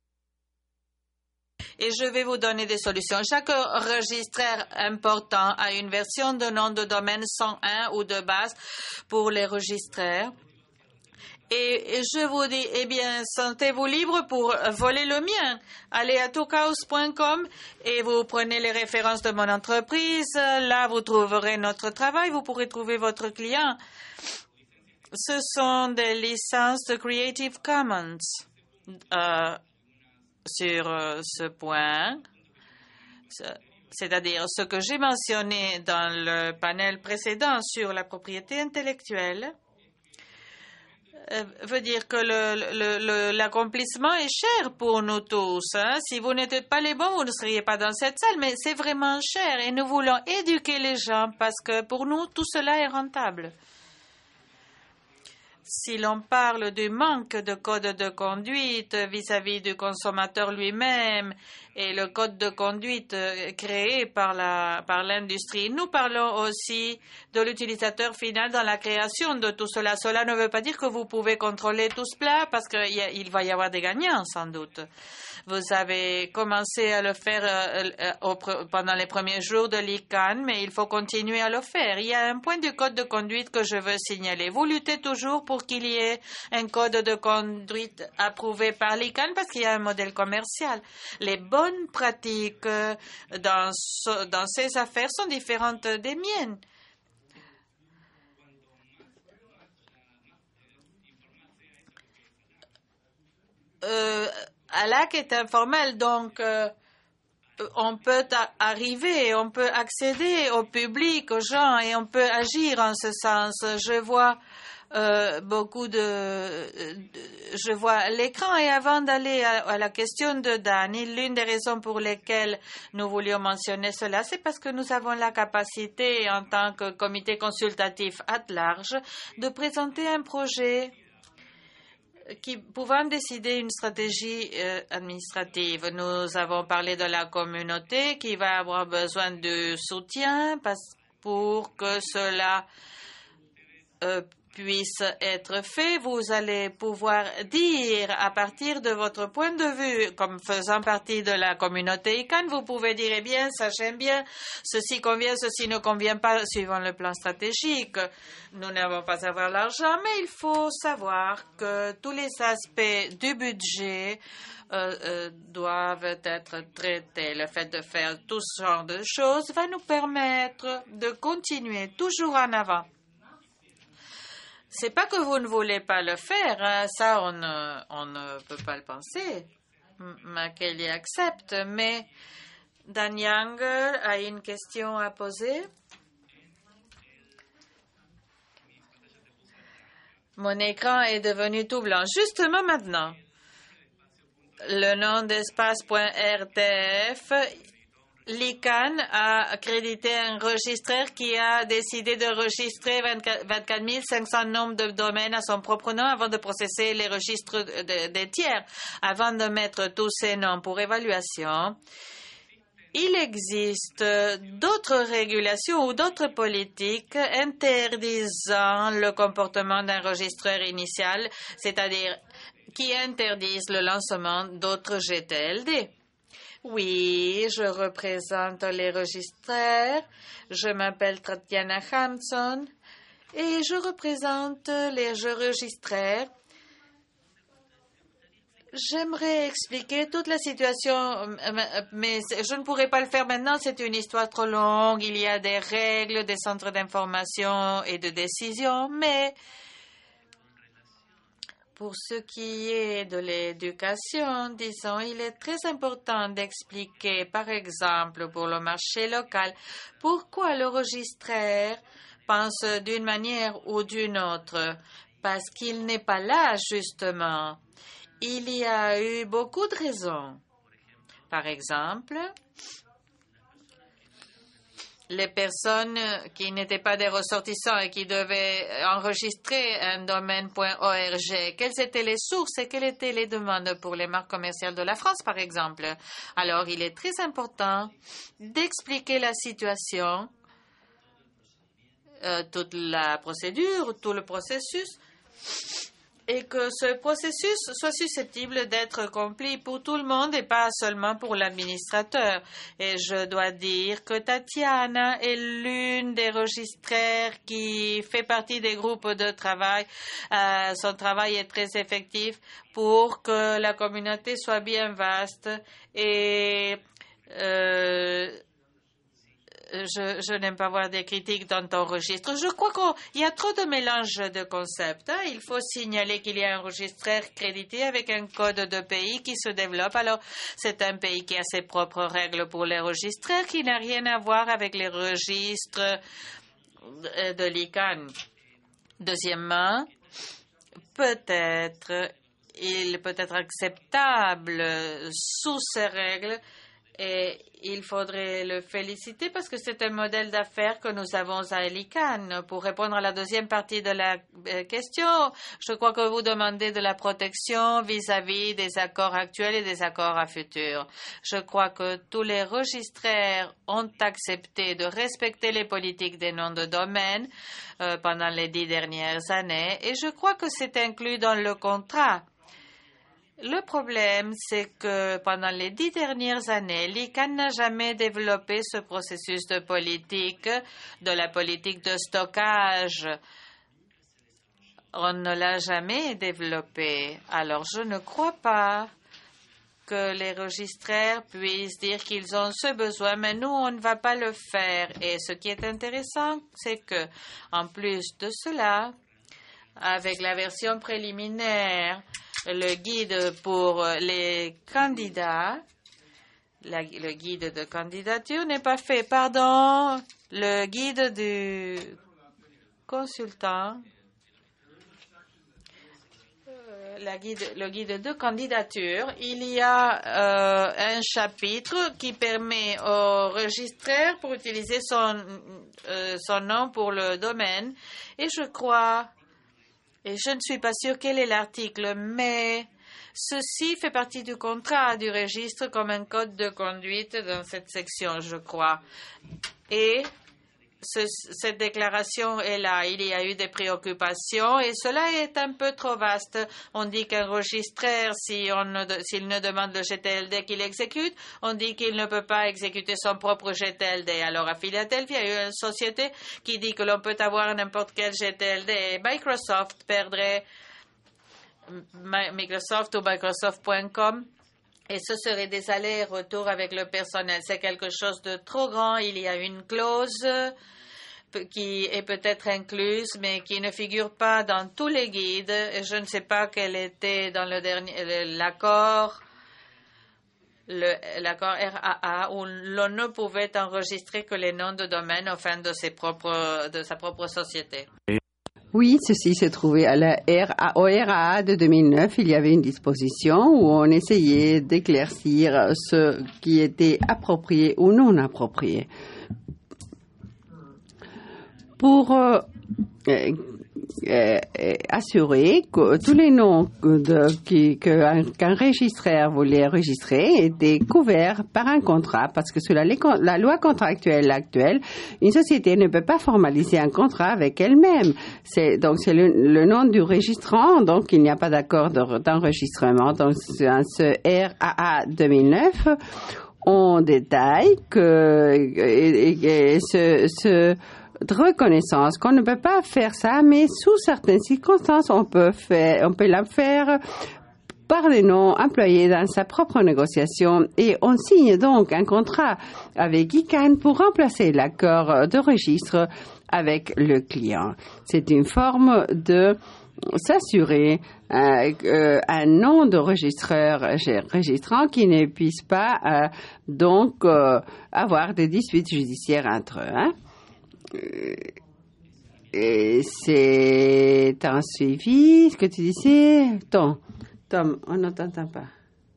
Et je vais vous donner des solutions. Chaque registraire important a une version de nom de domaine cent un ou de base pour les registraires. Et je vous dis, eh bien, sentez-vous libre pour voler le mien. Allez à talkhouse point com et vous prenez les références de mon entreprise. Là, vous trouverez notre travail. Vous pourrez trouver votre client. Ce sont des licences de Creative Commons. Euh, sur euh, ce point, c'est-à-dire ce que j'ai mentionné dans le panel précédent sur la propriété intellectuelle, euh, veut dire que l'accomplissement est cher pour nous tous. Hein? Si vous n'étiez pas les bons, vous ne seriez pas dans cette salle, mais c'est vraiment cher et nous voulons éduquer les gens parce que pour nous, tout cela est rentable. Si l'on parle du manque de code de conduite vis-à-vis du consommateur lui-même et le code de conduite créé par la, par l'industrie, nous parlons aussi de l'utilisateur final dans la création de tout cela. Cela ne veut pas dire que vous pouvez contrôler tout cela parce qu'il va y avoir des gagnants sans doute. Vous avez commencé à le faire euh, au, pendant les premiers jours de l'I C A N, mais il faut continuer à le faire. Il y a un point du code de conduite que je veux signaler. Vous luttez toujours pour qu'il y ait un code de conduite approuvé par l'I C A N parce qu'il y a un modèle commercial. Les bonnes pratiques dans, ce, dans ces affaires sont différentes des miennes. Euh, ALAC est informel, donc euh, on peut arriver, on peut accéder au public, aux gens, et on peut agir en ce sens. Je vois euh, beaucoup de, de... Je vois l'écran, et avant d'aller à, à la question de Danny, l'une des raisons pour lesquelles nous voulions mentionner cela, c'est parce que nous avons la capacité, en tant que comité consultatif at large, de présenter un projet qui pouvant décider une stratégie euh, administrative. Nous avons parlé de la communauté qui va avoir besoin de soutien parce, pour que cela euh, puisse être fait, vous allez pouvoir dire à partir de votre point de vue, comme faisant partie de la communauté I C A N, vous pouvez dire, eh bien, ça j'aime bien, ceci convient, ceci ne convient pas, suivant le plan stratégique. Nous n'avons pas à avoir l'argent, mais il faut savoir que tous les aspects du budget euh, euh, doivent être traités. Le fait de faire tout ce genre de choses va nous permettre de continuer toujours en avant. C'est pas que vous ne voulez pas le faire, hein, ça on ne, on ne peut pas le penser. Kelly accepte, mais Dan Younger a une question à poser. Mon écran est devenu tout blanc. Justement maintenant, le nom d'espace.R T F, l'I C A N a accrédité un registraire qui a décidé de registrer vingt-quatre mille cinq cents nombres de domaines à son propre nom avant de processer les registres des tiers. Avant de mettre tous ces noms pour évaluation, il existe d'autres régulations ou d'autres politiques interdisant le comportement d'un registraire initial, c'est-à-dire qui interdisent le lancement d'autres G T L D. Oui, je représente les registraires. Je m'appelle Tatiana Hampson et je représente les registraires. J'aimerais expliquer toute la situation, mais je ne pourrais pas le faire maintenant. C'est une histoire trop longue. Il y a des règles, des centres d'information et de décision, mais pour ce qui est de l'éducation, disons, il est très important d'expliquer, par exemple, pour le marché local, pourquoi le registraire pense d'une manière ou d'une autre, parce qu'il n'est pas là, justement. Il y a eu beaucoup de raisons. Par exemple, les personnes qui n'étaient pas des ressortissants et qui devaient enregistrer un domaine .org, quelles étaient les sources et quelles étaient les demandes pour les marques commerciales de la France, par exemple. Alors, il est très important d'expliquer la situation, euh, toute la procédure, tout le processus, et que ce processus soit susceptible d'être accompli pour tout le monde et pas seulement pour l'administrateur. Et je dois dire que Tatiana est l'une des registraires qui fait partie des groupes de travail. Euh, son travail est très effectif pour que la communauté soit bien vaste et euh, Je, je n'aime pas voir des critiques dans ton registre. Je crois qu'il y a trop de mélange de concepts. Hein. Il faut signaler qu'il y a un registraire crédité avec un code de pays qui se développe. Alors, c'est un pays qui a ses propres règles pour les registraires qui n'a rien à voir avec les registres de l'I C A N. Deuxièmement, peut-être, il peut être acceptable sous ces règles. Et il faudrait le féliciter parce que c'est un modèle d'affaires que nous avons à l'I C A N. Pour répondre à la deuxième partie de la question, je crois que vous demandez de la protection vis-à-vis des accords actuels et des accords à futur. Je crois que tous les registraires ont accepté de respecter les politiques des noms de domaine euh, pendant les dix dernières années et je crois que c'est inclus dans le contrat. Le problème, c'est que pendant les dix dernières années, l'I C A N n'a jamais développé ce processus de politique, de la politique de stockage. On ne l'a jamais développé. Alors, je ne crois pas que les registraires puissent dire qu'ils ont ce besoin, mais nous, on ne va pas le faire. Et ce qui est intéressant, c'est que, en plus de cela, avec la version préliminaire, le guide pour les candidats, la, le guide de candidature n'est pas fait. Pardon, le guide du consultant, euh, la guide, le guide de candidature, il y a euh, un chapitre qui permet au registraire pour utiliser son, euh, son nom pour le domaine. Et je crois... Et je ne suis pas sûre quel est l'article, mais ceci fait partie du contrat du registre comme un code de conduite dans cette section, je crois. Et ce, cette déclaration est là. Il y a eu des préoccupations et cela est un peu trop vaste. On dit qu'un registraire, si on ne, s'il ne demande le G T L D qu'il exécute, on dit qu'il ne peut pas exécuter son propre G T L D. Alors à Philadelphie, il y a eu une société qui dit que l'on peut avoir n'importe quel G T L D et Microsoft perdrait Microsoft ou Microsoft point com. Et ce serait des allers-retours avec le personnel. C'est quelque chose de trop grand. Il y a une clause qui est peut-être incluse, mais qui ne figure pas dans tous les guides. Je ne sais pas quel était dans le dernier l'accord, le, l'accord R A A, où l'on ne pouvait enregistrer que les noms de domaine au fin de, ses propres, de sa propre société. Oui, ceci s'est trouvé à la R A, au R A A de deux mille neuf. Il y avait une disposition où on essayait d'éclaircir ce qui était approprié ou non approprié. Pour euh, euh, euh, assurer que tous les noms de, qui, qu'un, qu'un registraire voulait enregistrer étaient couverts par un contrat, parce que sous la, la loi contractuelle actuelle, une société ne peut pas formaliser un contrat avec elle-même. C'est, donc c'est le, le nom du registrant, donc il n'y a pas d'accord de, d'enregistrement. Donc dans ce R A A deux mille neuf, on détaille que et, et, et ce, ce de reconnaissance qu'on ne peut pas faire ça, mais sous certaines circonstances, on peut faire, on peut la faire par les noms employés dans sa propre négociation, et on signe donc un contrat avec I C A N pour remplacer l'accord de registre avec le client. C'est une forme de s'assurer euh, euh, un nom de registreur registrant qui ne puisse pas euh, donc euh, avoir des disputes judiciaires entre eux. Hein? Et c'est un suivi, ce que tu disais. Tom, Tom, on ne t'entend pas.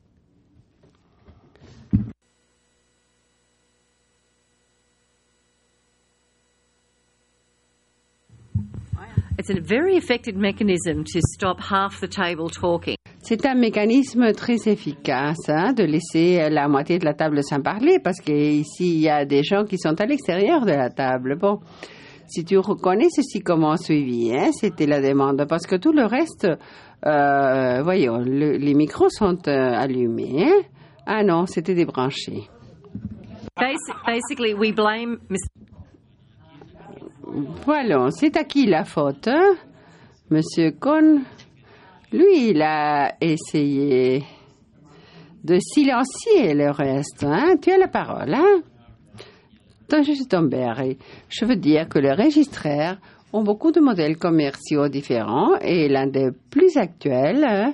It's a very effective mechanism to stop half the table talking. C'est un mécanisme très efficace hein, de laisser la moitié de la table sans parler, parce qu'ici, il y a des gens qui sont à l'extérieur de la table. Bon, si tu reconnais ceci comme un suivi, hein, c'était la demande, parce que tout le reste, euh, voyons, le, les micros sont euh, allumés. Hein? Ah non, c'était débranché. Basically, we blame Mister Voilà, c'est à qui la faute, hein? Monsieur Cohn? Lui, il a essayé de silencier le reste. Hein? Tu as la parole. Hein? Donc, je suis tombée. Je veux dire que les registraires ont beaucoup de modèles commerciaux différents et l'un des plus actuels hein,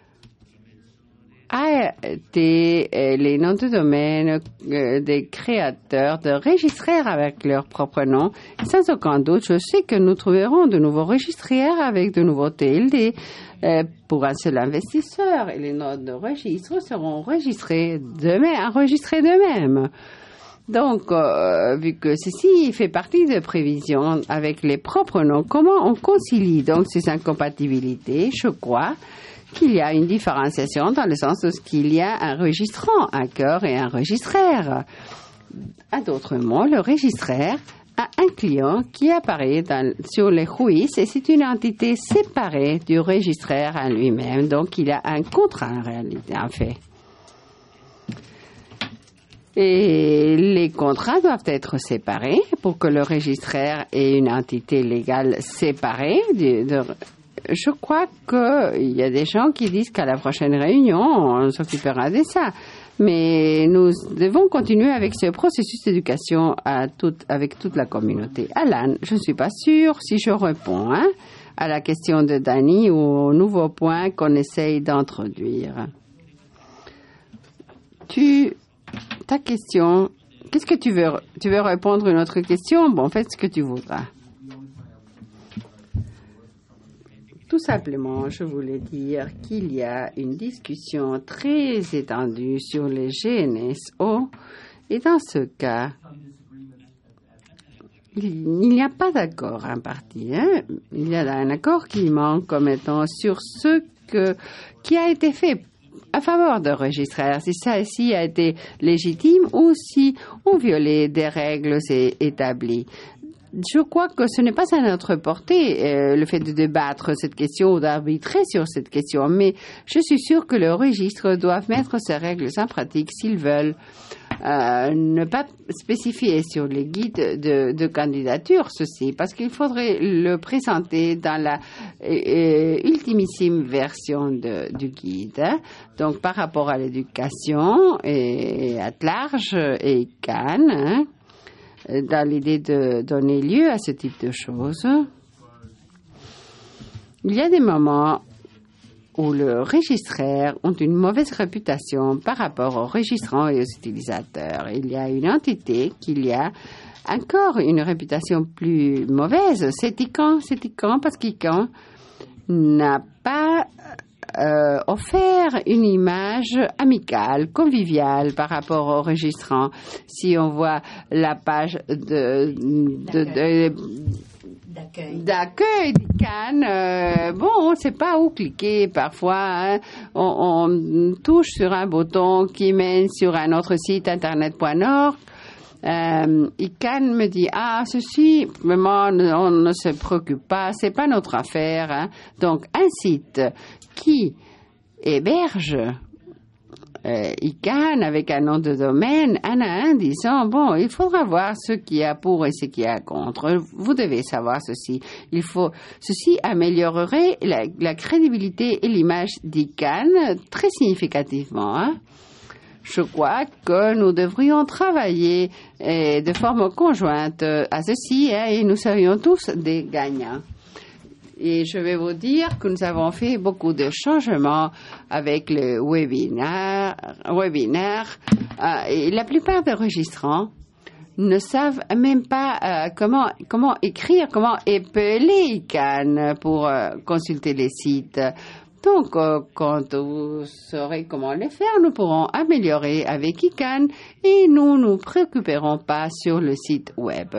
a été les noms de domaine euh, des créateurs de registraires avec leur propre nom. Sans aucun doute, je sais que nous trouverons de nouveaux registraires avec de nouveaux T L D euh, pour un seul investisseur. Et les noms de registre seront enregistrés demain, enregistrés d'eux-mêmes. Donc, euh, vu que ceci fait partie de prévisions avec les propres noms, comment on concilie donc ces incompatibilités? Je crois qu'il y a une différenciation dans le sens où il y a un registrant, un cœur et un registraire. À d'autres mots, le registraire a un client qui apparaît dans, sur les juiz et c'est une entité séparée du registraire en lui-même. Donc, il a un contrat en réalité, en fait. Et les contrats doivent être séparés pour que le registraire ait une entité légale séparée de, de Je crois qu'il y a des gens qui disent qu'à la prochaine réunion, on s'occupera de ça. Mais nous devons continuer avec ce processus d'éducation à toute, avec toute la communauté. Alan, je ne suis pas sûre si je réponds hein, à la question de Danny ou au nouveau point qu'on essaye d'introduire. Tu, ta question, qu'est-ce que tu veux? Tu veux répondre à une autre question? Bon, fais ce que tu voudras. Tout simplement, je voulais dire qu'il y a une discussion très étendue sur les G N S O et dans ce cas, il n'y a pas d'accord en partie. Hein? Il y a un accord qui manque comme étant sur ce que, qui a été fait à faveur de registraires, si ça ici a été légitime ou si on violait des règles établies. je crois que ce n'est pas à notre portée, euh, le fait de débattre cette question ou d'arbitrer sur cette question, mais je suis sûre que le registre doit mettre ces règles en pratique s'ils veulent euh, ne pas spécifier sur les guides de, de candidature ceci, parce qu'il faudrait le présenter dans la euh, ultimissime version de, du guide. Hein. Donc, par rapport à l'éducation et à large et I C A N, hein, dans l'idée de donner lieu à ce type de choses, il y a des moments où les registraires ont une mauvaise réputation par rapport aux registrants et aux utilisateurs. Il y a une entité qui y a encore une réputation plus mauvaise, c'est I C A N. C'est I C A N parce qu'I C A N n'a pas euh, offert une image amicale, conviviale par rapport aux registrants. Si on voit la page de... de, de, de D'accueil. D'accueil d'I C A N. Euh, bon, on ne sait pas où cliquer parfois. Hein. On, on touche sur un bouton qui mène sur un autre site, internet point org. Euh, I C A N me dit, ah, ceci, vraiment, on ne se préoccupe pas, c'est pas notre affaire. Hein. Donc, un site qui héberge Euh, I C A N avec un nom de domaine, un à un, disant, bon, il faudra voir ce qu'il y a pour et ce qu'il y a contre. Vous devez savoir ceci. Il faut, ceci améliorerait la, la crédibilité et l'image d'I C A N très significativement. Hein. Je crois que nous devrions travailler eh, de forme conjointe à ceci hein, et nous serions tous des gagnants. Et je vais vous dire que nous avons fait beaucoup de changements avec le webinaire. webinaire euh, et la plupart des registrants ne savent même pas euh, comment, comment écrire, comment épeler I C A N pour euh, consulter les sites. Donc, euh, quand vous saurez comment le faire, nous pourrons améliorer avec I C A N et nous ne nous préoccuperons pas sur le site web.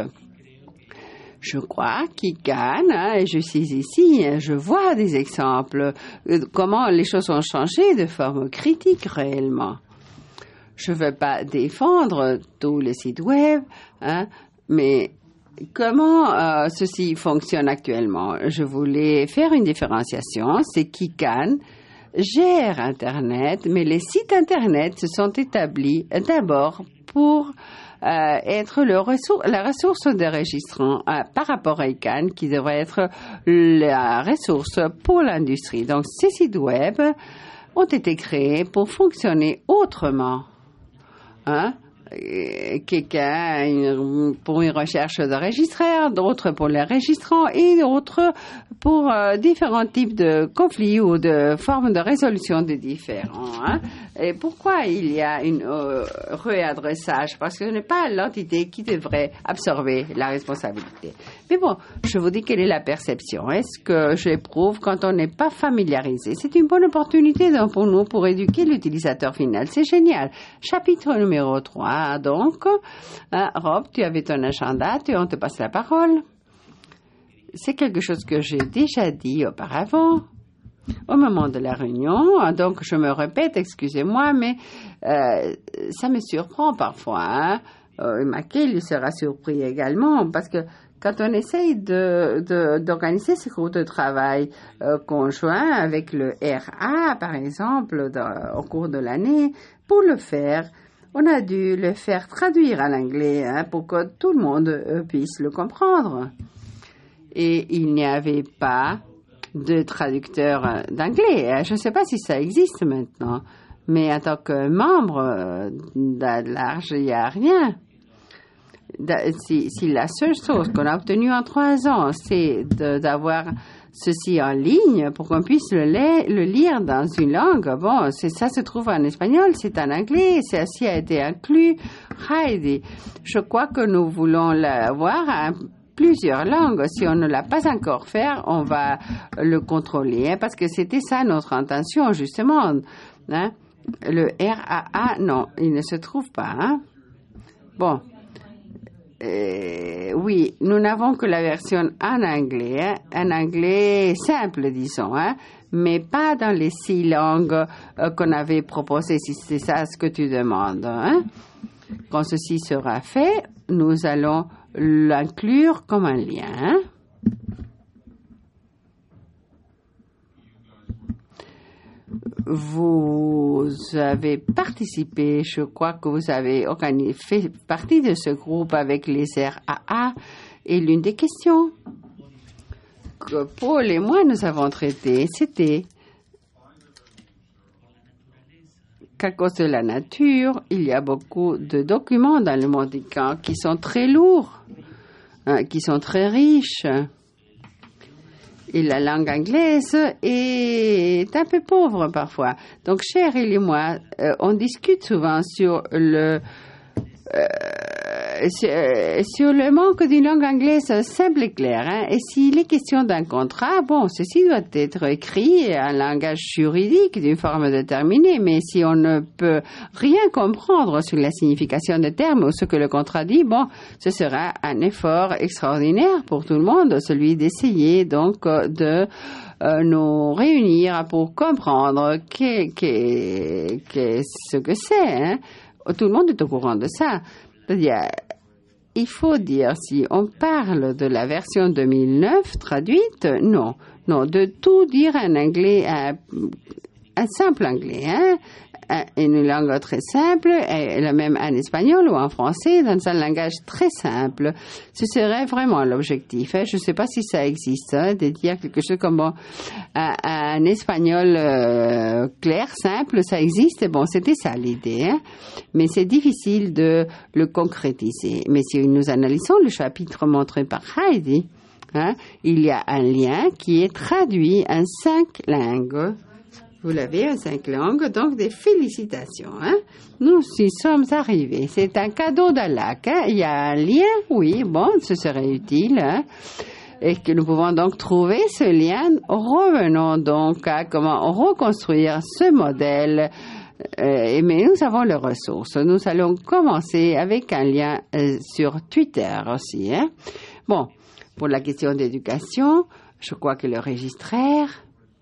Je crois qu'I C A N, hein, et je suis ici, je vois des exemples de comment les choses ont changé de forme critique réellement. Je ne veux pas défendre tous les sites web, hein, mais comment euh, ceci fonctionne actuellement? Je voulais faire une différenciation, c'est qu'I C A N gère Internet, mais les sites Internet se sont établis d'abord pour Euh, être le ressour- la ressource des registrants euh, par rapport à I C A N, qui devrait être la ressource pour l'industrie. Donc, ces sites web ont été créés pour fonctionner autrement. Hein? Quelqu'un une, pour une recherche de registraires, d'autres pour les registrants et d'autres pour euh, différents types de conflits ou de formes de résolution des différends. Hein. Et pourquoi il y a une euh, réadressage? Parce que ce n'est pas l'entité qui devrait absorber la responsabilité. Mais bon, je vous dis quelle est la perception. Est-ce que j'éprouve quand on n'est pas familiarisé? C'est une bonne opportunité donc, pour nous pour éduquer l'utilisateur final. C'est génial. Chapitre numéro trois. Donc, hein, Rob, tu avais ton agenda, tu, on te passe la parole. C'est quelque chose que j'ai déjà dit auparavant, au moment de la réunion. Donc, je me répète, excusez-moi, mais euh, ça me surprend parfois. Hein. Euh, Michael, il sera surpris également, parce que quand on essaye de, de, d'organiser ce groupe de travail euh, conjoint avec le R A, par exemple, dans, au cours de l'année, pour le faire, on a dû le faire traduire en anglais hein, pour que tout le monde euh, puisse le comprendre. Et il n'y avait pas de traducteur euh, d'anglais. Je ne sais pas si ça existe maintenant, mais en tant que membre euh, de l'Arche, il n'y a rien. Si, si la seule chose qu'on a obtenue en trois ans, c'est de, d'avoir ceci en ligne pour qu'on puisse le, la- le lire dans une langue, bon, c'est, ça se trouve en espagnol, c'est en anglais, ceci a été inclus. Heidi, je crois que nous voulons l'avoir en plusieurs langues. Si on ne l'a pas encore fait, on va le contrôler, hein, parce que c'était ça notre intention, justement. Hein. Le R A A, non, il ne se trouve pas. Hein. Bon. Euh, oui, nous n'avons que la version en anglais, hein, en anglais simple, disons, hein, mais pas dans les six langues euh, qu'on avait proposées, si c'est ça ce que tu demandes. Hein. Quand ceci sera fait, nous allons l'inclure comme un lien. Vous avez participé, je crois que vous avez organisé, fait partie de ce groupe avec les R A A, et l'une des questions que Paul et moi nous avons traitées, c'était qu'à cause de la nature, il y a beaucoup de documents dans le monde qui sont très lourds, hein, qui sont très riches. Et la langue anglaise est un peu pauvre parfois. Donc, Cheryl et moi, euh, on discute souvent sur le euh, sur, sur le manque d'une langue anglaise simple et claire. Hein. Et s'il est question d'un contrat, bon, ceci doit être écrit en langage juridique d'une forme déterminée. Mais si on ne peut rien comprendre sur la signification des termes ou ce que le contrat dit, bon, ce sera un effort extraordinaire pour tout le monde, celui d'essayer donc de euh, nous réunir pour comprendre qu'est, qu'est, qu'est ce que c'est. Hein. Tout le monde est au courant de ça. C'est-à-dire, il faut dire, si on parle de la version deux mille neuf traduite, non. Non, de tout dire en anglais, un, un simple anglais, hein, une langue très simple, et même en espagnol ou en français, dans un langage très simple. Ce serait vraiment l'objectif. Hein. Je ne sais pas si ça existe, hein, de dire quelque chose comme bon, un, un espagnol euh, clair, simple, ça existe. Bon, c'était ça l'idée, hein. Mais c'est difficile de le concrétiser. Mais si nous analysons le chapitre montré par Heidi, hein, il y a un lien qui est traduit en cinq langues. Vous l'avez en cinq langues, donc des félicitations. Hein? Nous y sommes arrivés. C'est un cadeau d'Allah. Hein? Il y a un lien, oui, bon, ce serait utile. Hein? Et que nous pouvons donc trouver ce lien. Revenons donc à comment reconstruire ce modèle. Euh, mais nous avons les ressources. Nous allons commencer avec un lien euh, sur Twitter aussi. Hein? Bon, pour la question d'éducation, je crois que le registraire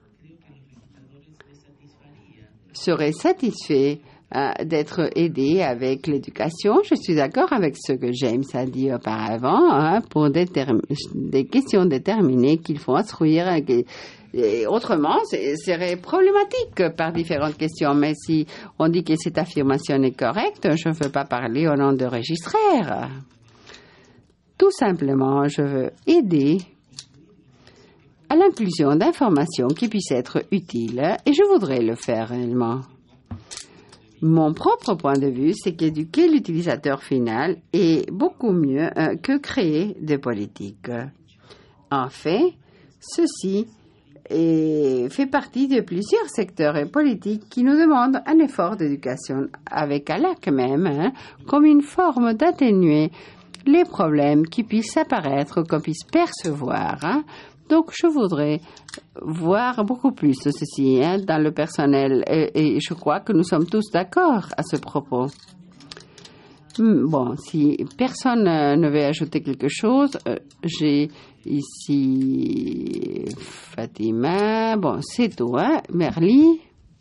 serait satisfait euh, d'être aidé avec l'éducation. Je suis d'accord avec ce que James a dit auparavant, hein, pour déterm- des questions déterminées qu'il faut instruire. Et, et autrement, ce serait problématique par différentes questions. Mais si on dit que cette affirmation est correcte, je ne veux pas parler au nom de registraire. Tout simplement, je veux aider à l'inclusion d'informations qui puissent être utiles, et je voudrais le faire réellement. Mon propre point de vue, c'est qu'éduquer l'utilisateur final est beaucoup mieux euh, que créer des politiques. En fait, ceci est, fait partie de plusieurs secteurs et politiques qui nous demandent un effort d'éducation avec Allah quand même, hein, comme une forme d'atténuer les problèmes qui puissent apparaître, qu'on puisse percevoir, hein. Donc, je voudrais voir beaucoup plus de ceci, hein, dans le personnel, et, et je crois que nous sommes tous d'accord à ce propos. Bon, si personne euh, ne veut ajouter quelque chose, euh, j'ai ici Fatima, bon, c'est tout, hein, Merly.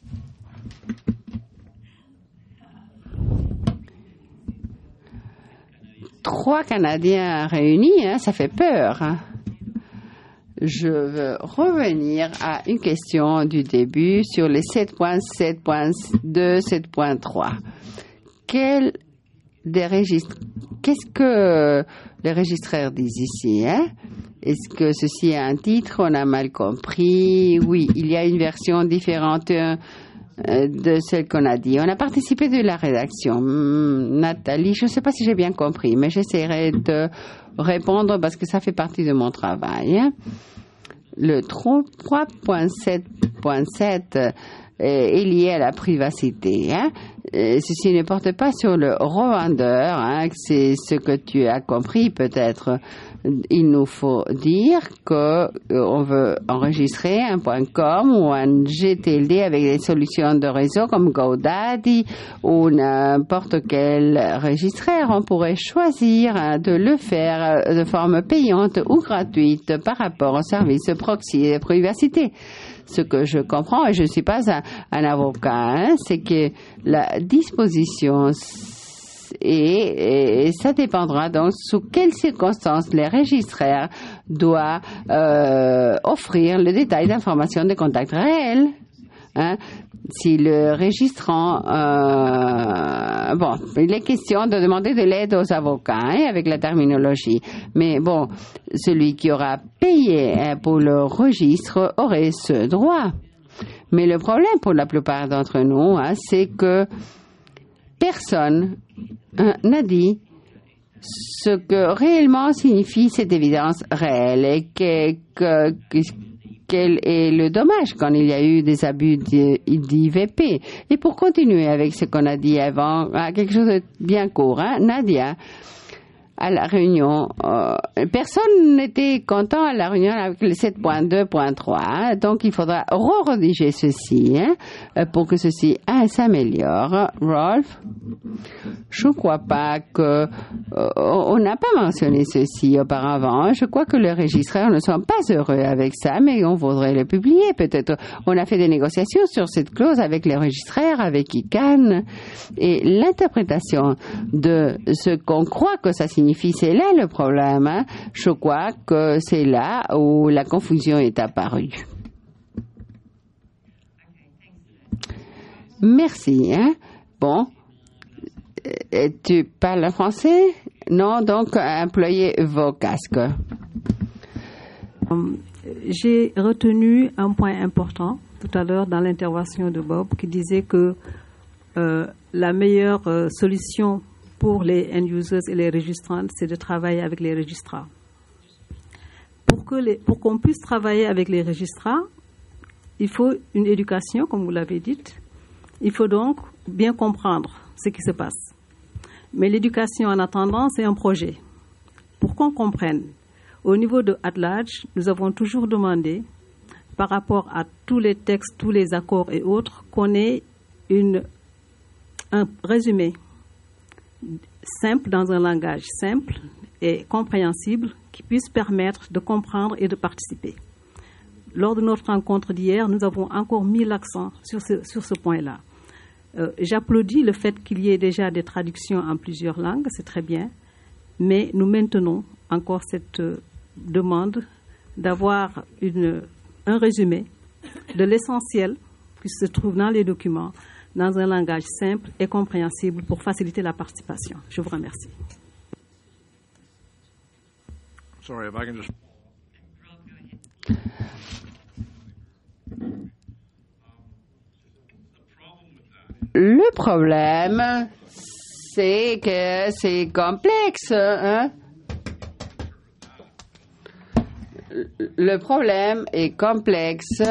Trois Canadiens réunis, hein, ça fait peur, hein. Je veux revenir à une question du début sur les sept point sept point deux, sept point trois. Quel des registres, qu'est-ce que les registraires disent ici, hein? Est-ce que ceci est un titre? On a mal compris. Oui, il y a une version différente euh, de celle qu'on a dit. On a participé de la rédaction. Hum, Nathalie, je ne sais pas si j'ai bien compris, mais j'essaierai de répondre parce que ça fait partie de mon travail. Hein? Le trois point sept point sept est lié à la privacité. Hein? Ceci ne porte pas sur le revendeur. Hein? C'est ce que tu as compris peut-être. Il nous faut dire qu'on euh, veut enregistrer un .com ou un G T L D avec des solutions de réseau comme GoDaddy ou n'importe quel registraire. On pourrait choisir hein, de le faire de forme payante ou gratuite par rapport au service proxy de privacité. Ce que je comprends, et je ne suis pas un, un avocat, hein, c'est que la disposition et, et ça dépendra donc sous quelles circonstances les registraires doivent euh, offrir le détail d'informations de contact réel. Hein? Si le registrant, euh, bon, il est question de demander de l'aide aux avocats hein, avec la terminologie, mais bon, celui qui aura payé hein, pour le registre aurait ce droit. Mais le problème pour la plupart d'entre nous, hein, c'est que personne hein, n'a dit ce que réellement signifie cette évidence réelle et que, que, que quel est le dommage quand il y a eu des abus d'I V P. Et pour continuer avec ce qu'on a dit avant, quelque chose de bien court, hein, Nadia, à la réunion, euh, personne n'était content à la réunion avec le sept point deux point trois, hein, donc il faudra re-rédiger ceci hein, pour que ceci hein, s'améliore. Rolf, je ne crois pas que euh, on n'a pas mentionné ceci auparavant. Je crois que les registraires ne sont pas heureux avec ça, mais on voudrait le publier. Peut-être on a fait des négociations sur cette clause avec les registraires, avec I C A N, et l'interprétation de ce qu'on croit que ça signifie, c'est là le problème. Hein. Je crois que c'est là où la confusion est apparue. Merci. Hein. Bon. Et tu parles français? Non, donc employez vos casques. J'ai retenu un point important tout à l'heure dans l'intervention de Bob qui disait que euh, la meilleure euh, solution pour les end-users et les registrants, c'est de travailler avec les registrars. Pour, que les, pour qu'on puisse travailler avec les registrars, il faut une éducation, comme vous l'avez dit. Il faut donc bien comprendre ce qui se passe. Mais l'éducation, en attendant, c'est un projet. Pour qu'on comprenne, au niveau de AtLarge, nous avons toujours demandé, par rapport à tous les textes, tous les accords et autres, qu'on ait une, un résumé simple, dans un langage simple et compréhensible, qui puisse permettre de comprendre et de participer. Lors de notre rencontre d'hier, nous avons encore mis l'accent sur ce, sur ce point-là. Euh, j'applaudis le fait qu'il y ait déjà des traductions en plusieurs langues, c'est très bien, mais nous maintenons encore cette euh, demande d'avoir une, un résumé de l'essentiel qui se trouve dans les documents, dans un langage simple et compréhensible pour faciliter la participation. Je vous remercie. Sorry, if I can just... Le problème, c'est que c'est complexe. Hein? Le problème est complexe.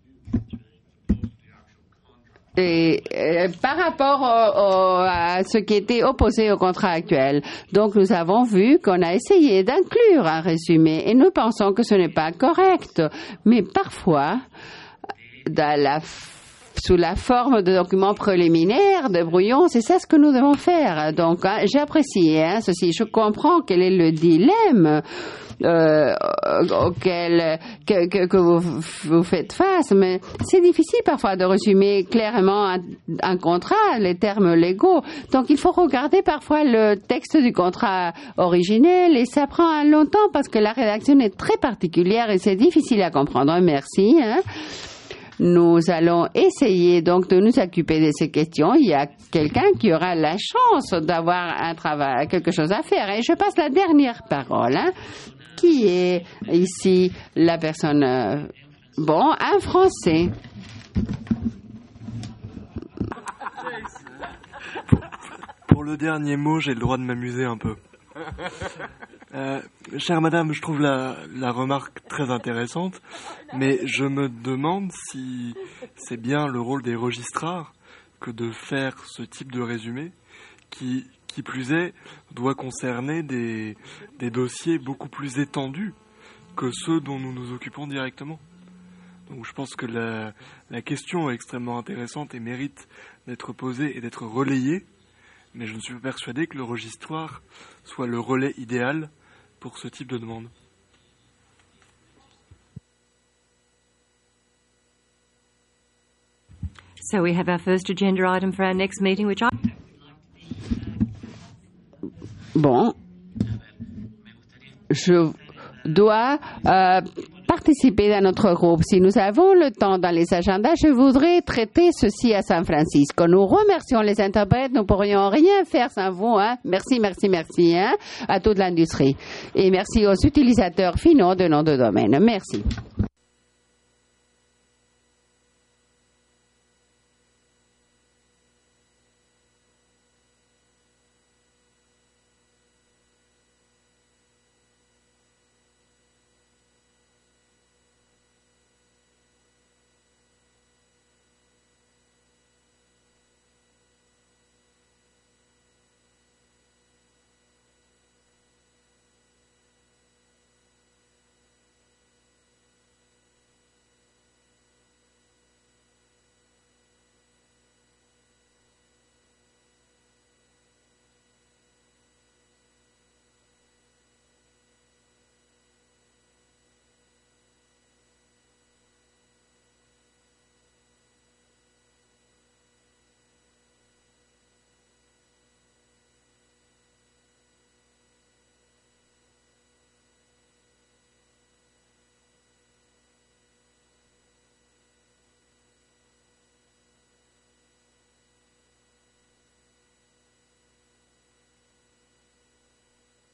Et euh, par rapport au, au, à ce qui était opposé au contrat actuel. Donc, nous avons vu qu'on a essayé d'inclure un résumé et nous pensons que ce n'est pas correct. Mais parfois, dans la sous la forme de documents préliminaires, de brouillons, c'est ça ce que nous devons faire. Donc, hein, j'apprécie hein, ceci. Je comprends quel est le dilemme euh, auquel que, que, que vous, vous faites face, mais c'est difficile parfois de résumer clairement un, un contrat, les termes légaux. Donc, il faut regarder parfois le texte du contrat originel et ça prend longtemps parce que la rédaction est très particulière et c'est difficile à comprendre. Merci. Hein. Nous allons essayer donc de nous occuper de ces questions. Il y a quelqu'un qui aura la chance d'avoir un travail, quelque chose à faire. Et je passe la dernière parole. Hein, qui est ici la personne... Euh, bon, un Français. Pour le dernier mot, j'ai le droit de m'amuser un peu. Euh, chère madame, je trouve la, la remarque très intéressante, mais je me demande si c'est bien le rôle des registrars que de faire ce type de résumé qui, qui plus est, doit concerner des, des dossiers beaucoup plus étendus que ceux dont nous nous occupons directement. Donc je pense que la, la question est extrêmement intéressante et mérite d'être posée et d'être relayée, mais je ne suis pas persuadé que le registroir soit le relais idéal pour ce type de demande. So we have our first agenda item for our next meeting, which I... bon, je dois euh, participer dans notre groupe. Si nous avons le temps dans les agendas, je voudrais traiter ceci à San Francisco. Nous remercions les interprètes. Nous pourrions rien faire sans vous. Hein. Merci, merci, merci hein, à toute l'industrie. Et merci aux utilisateurs finaux de nos deux domaines. Merci.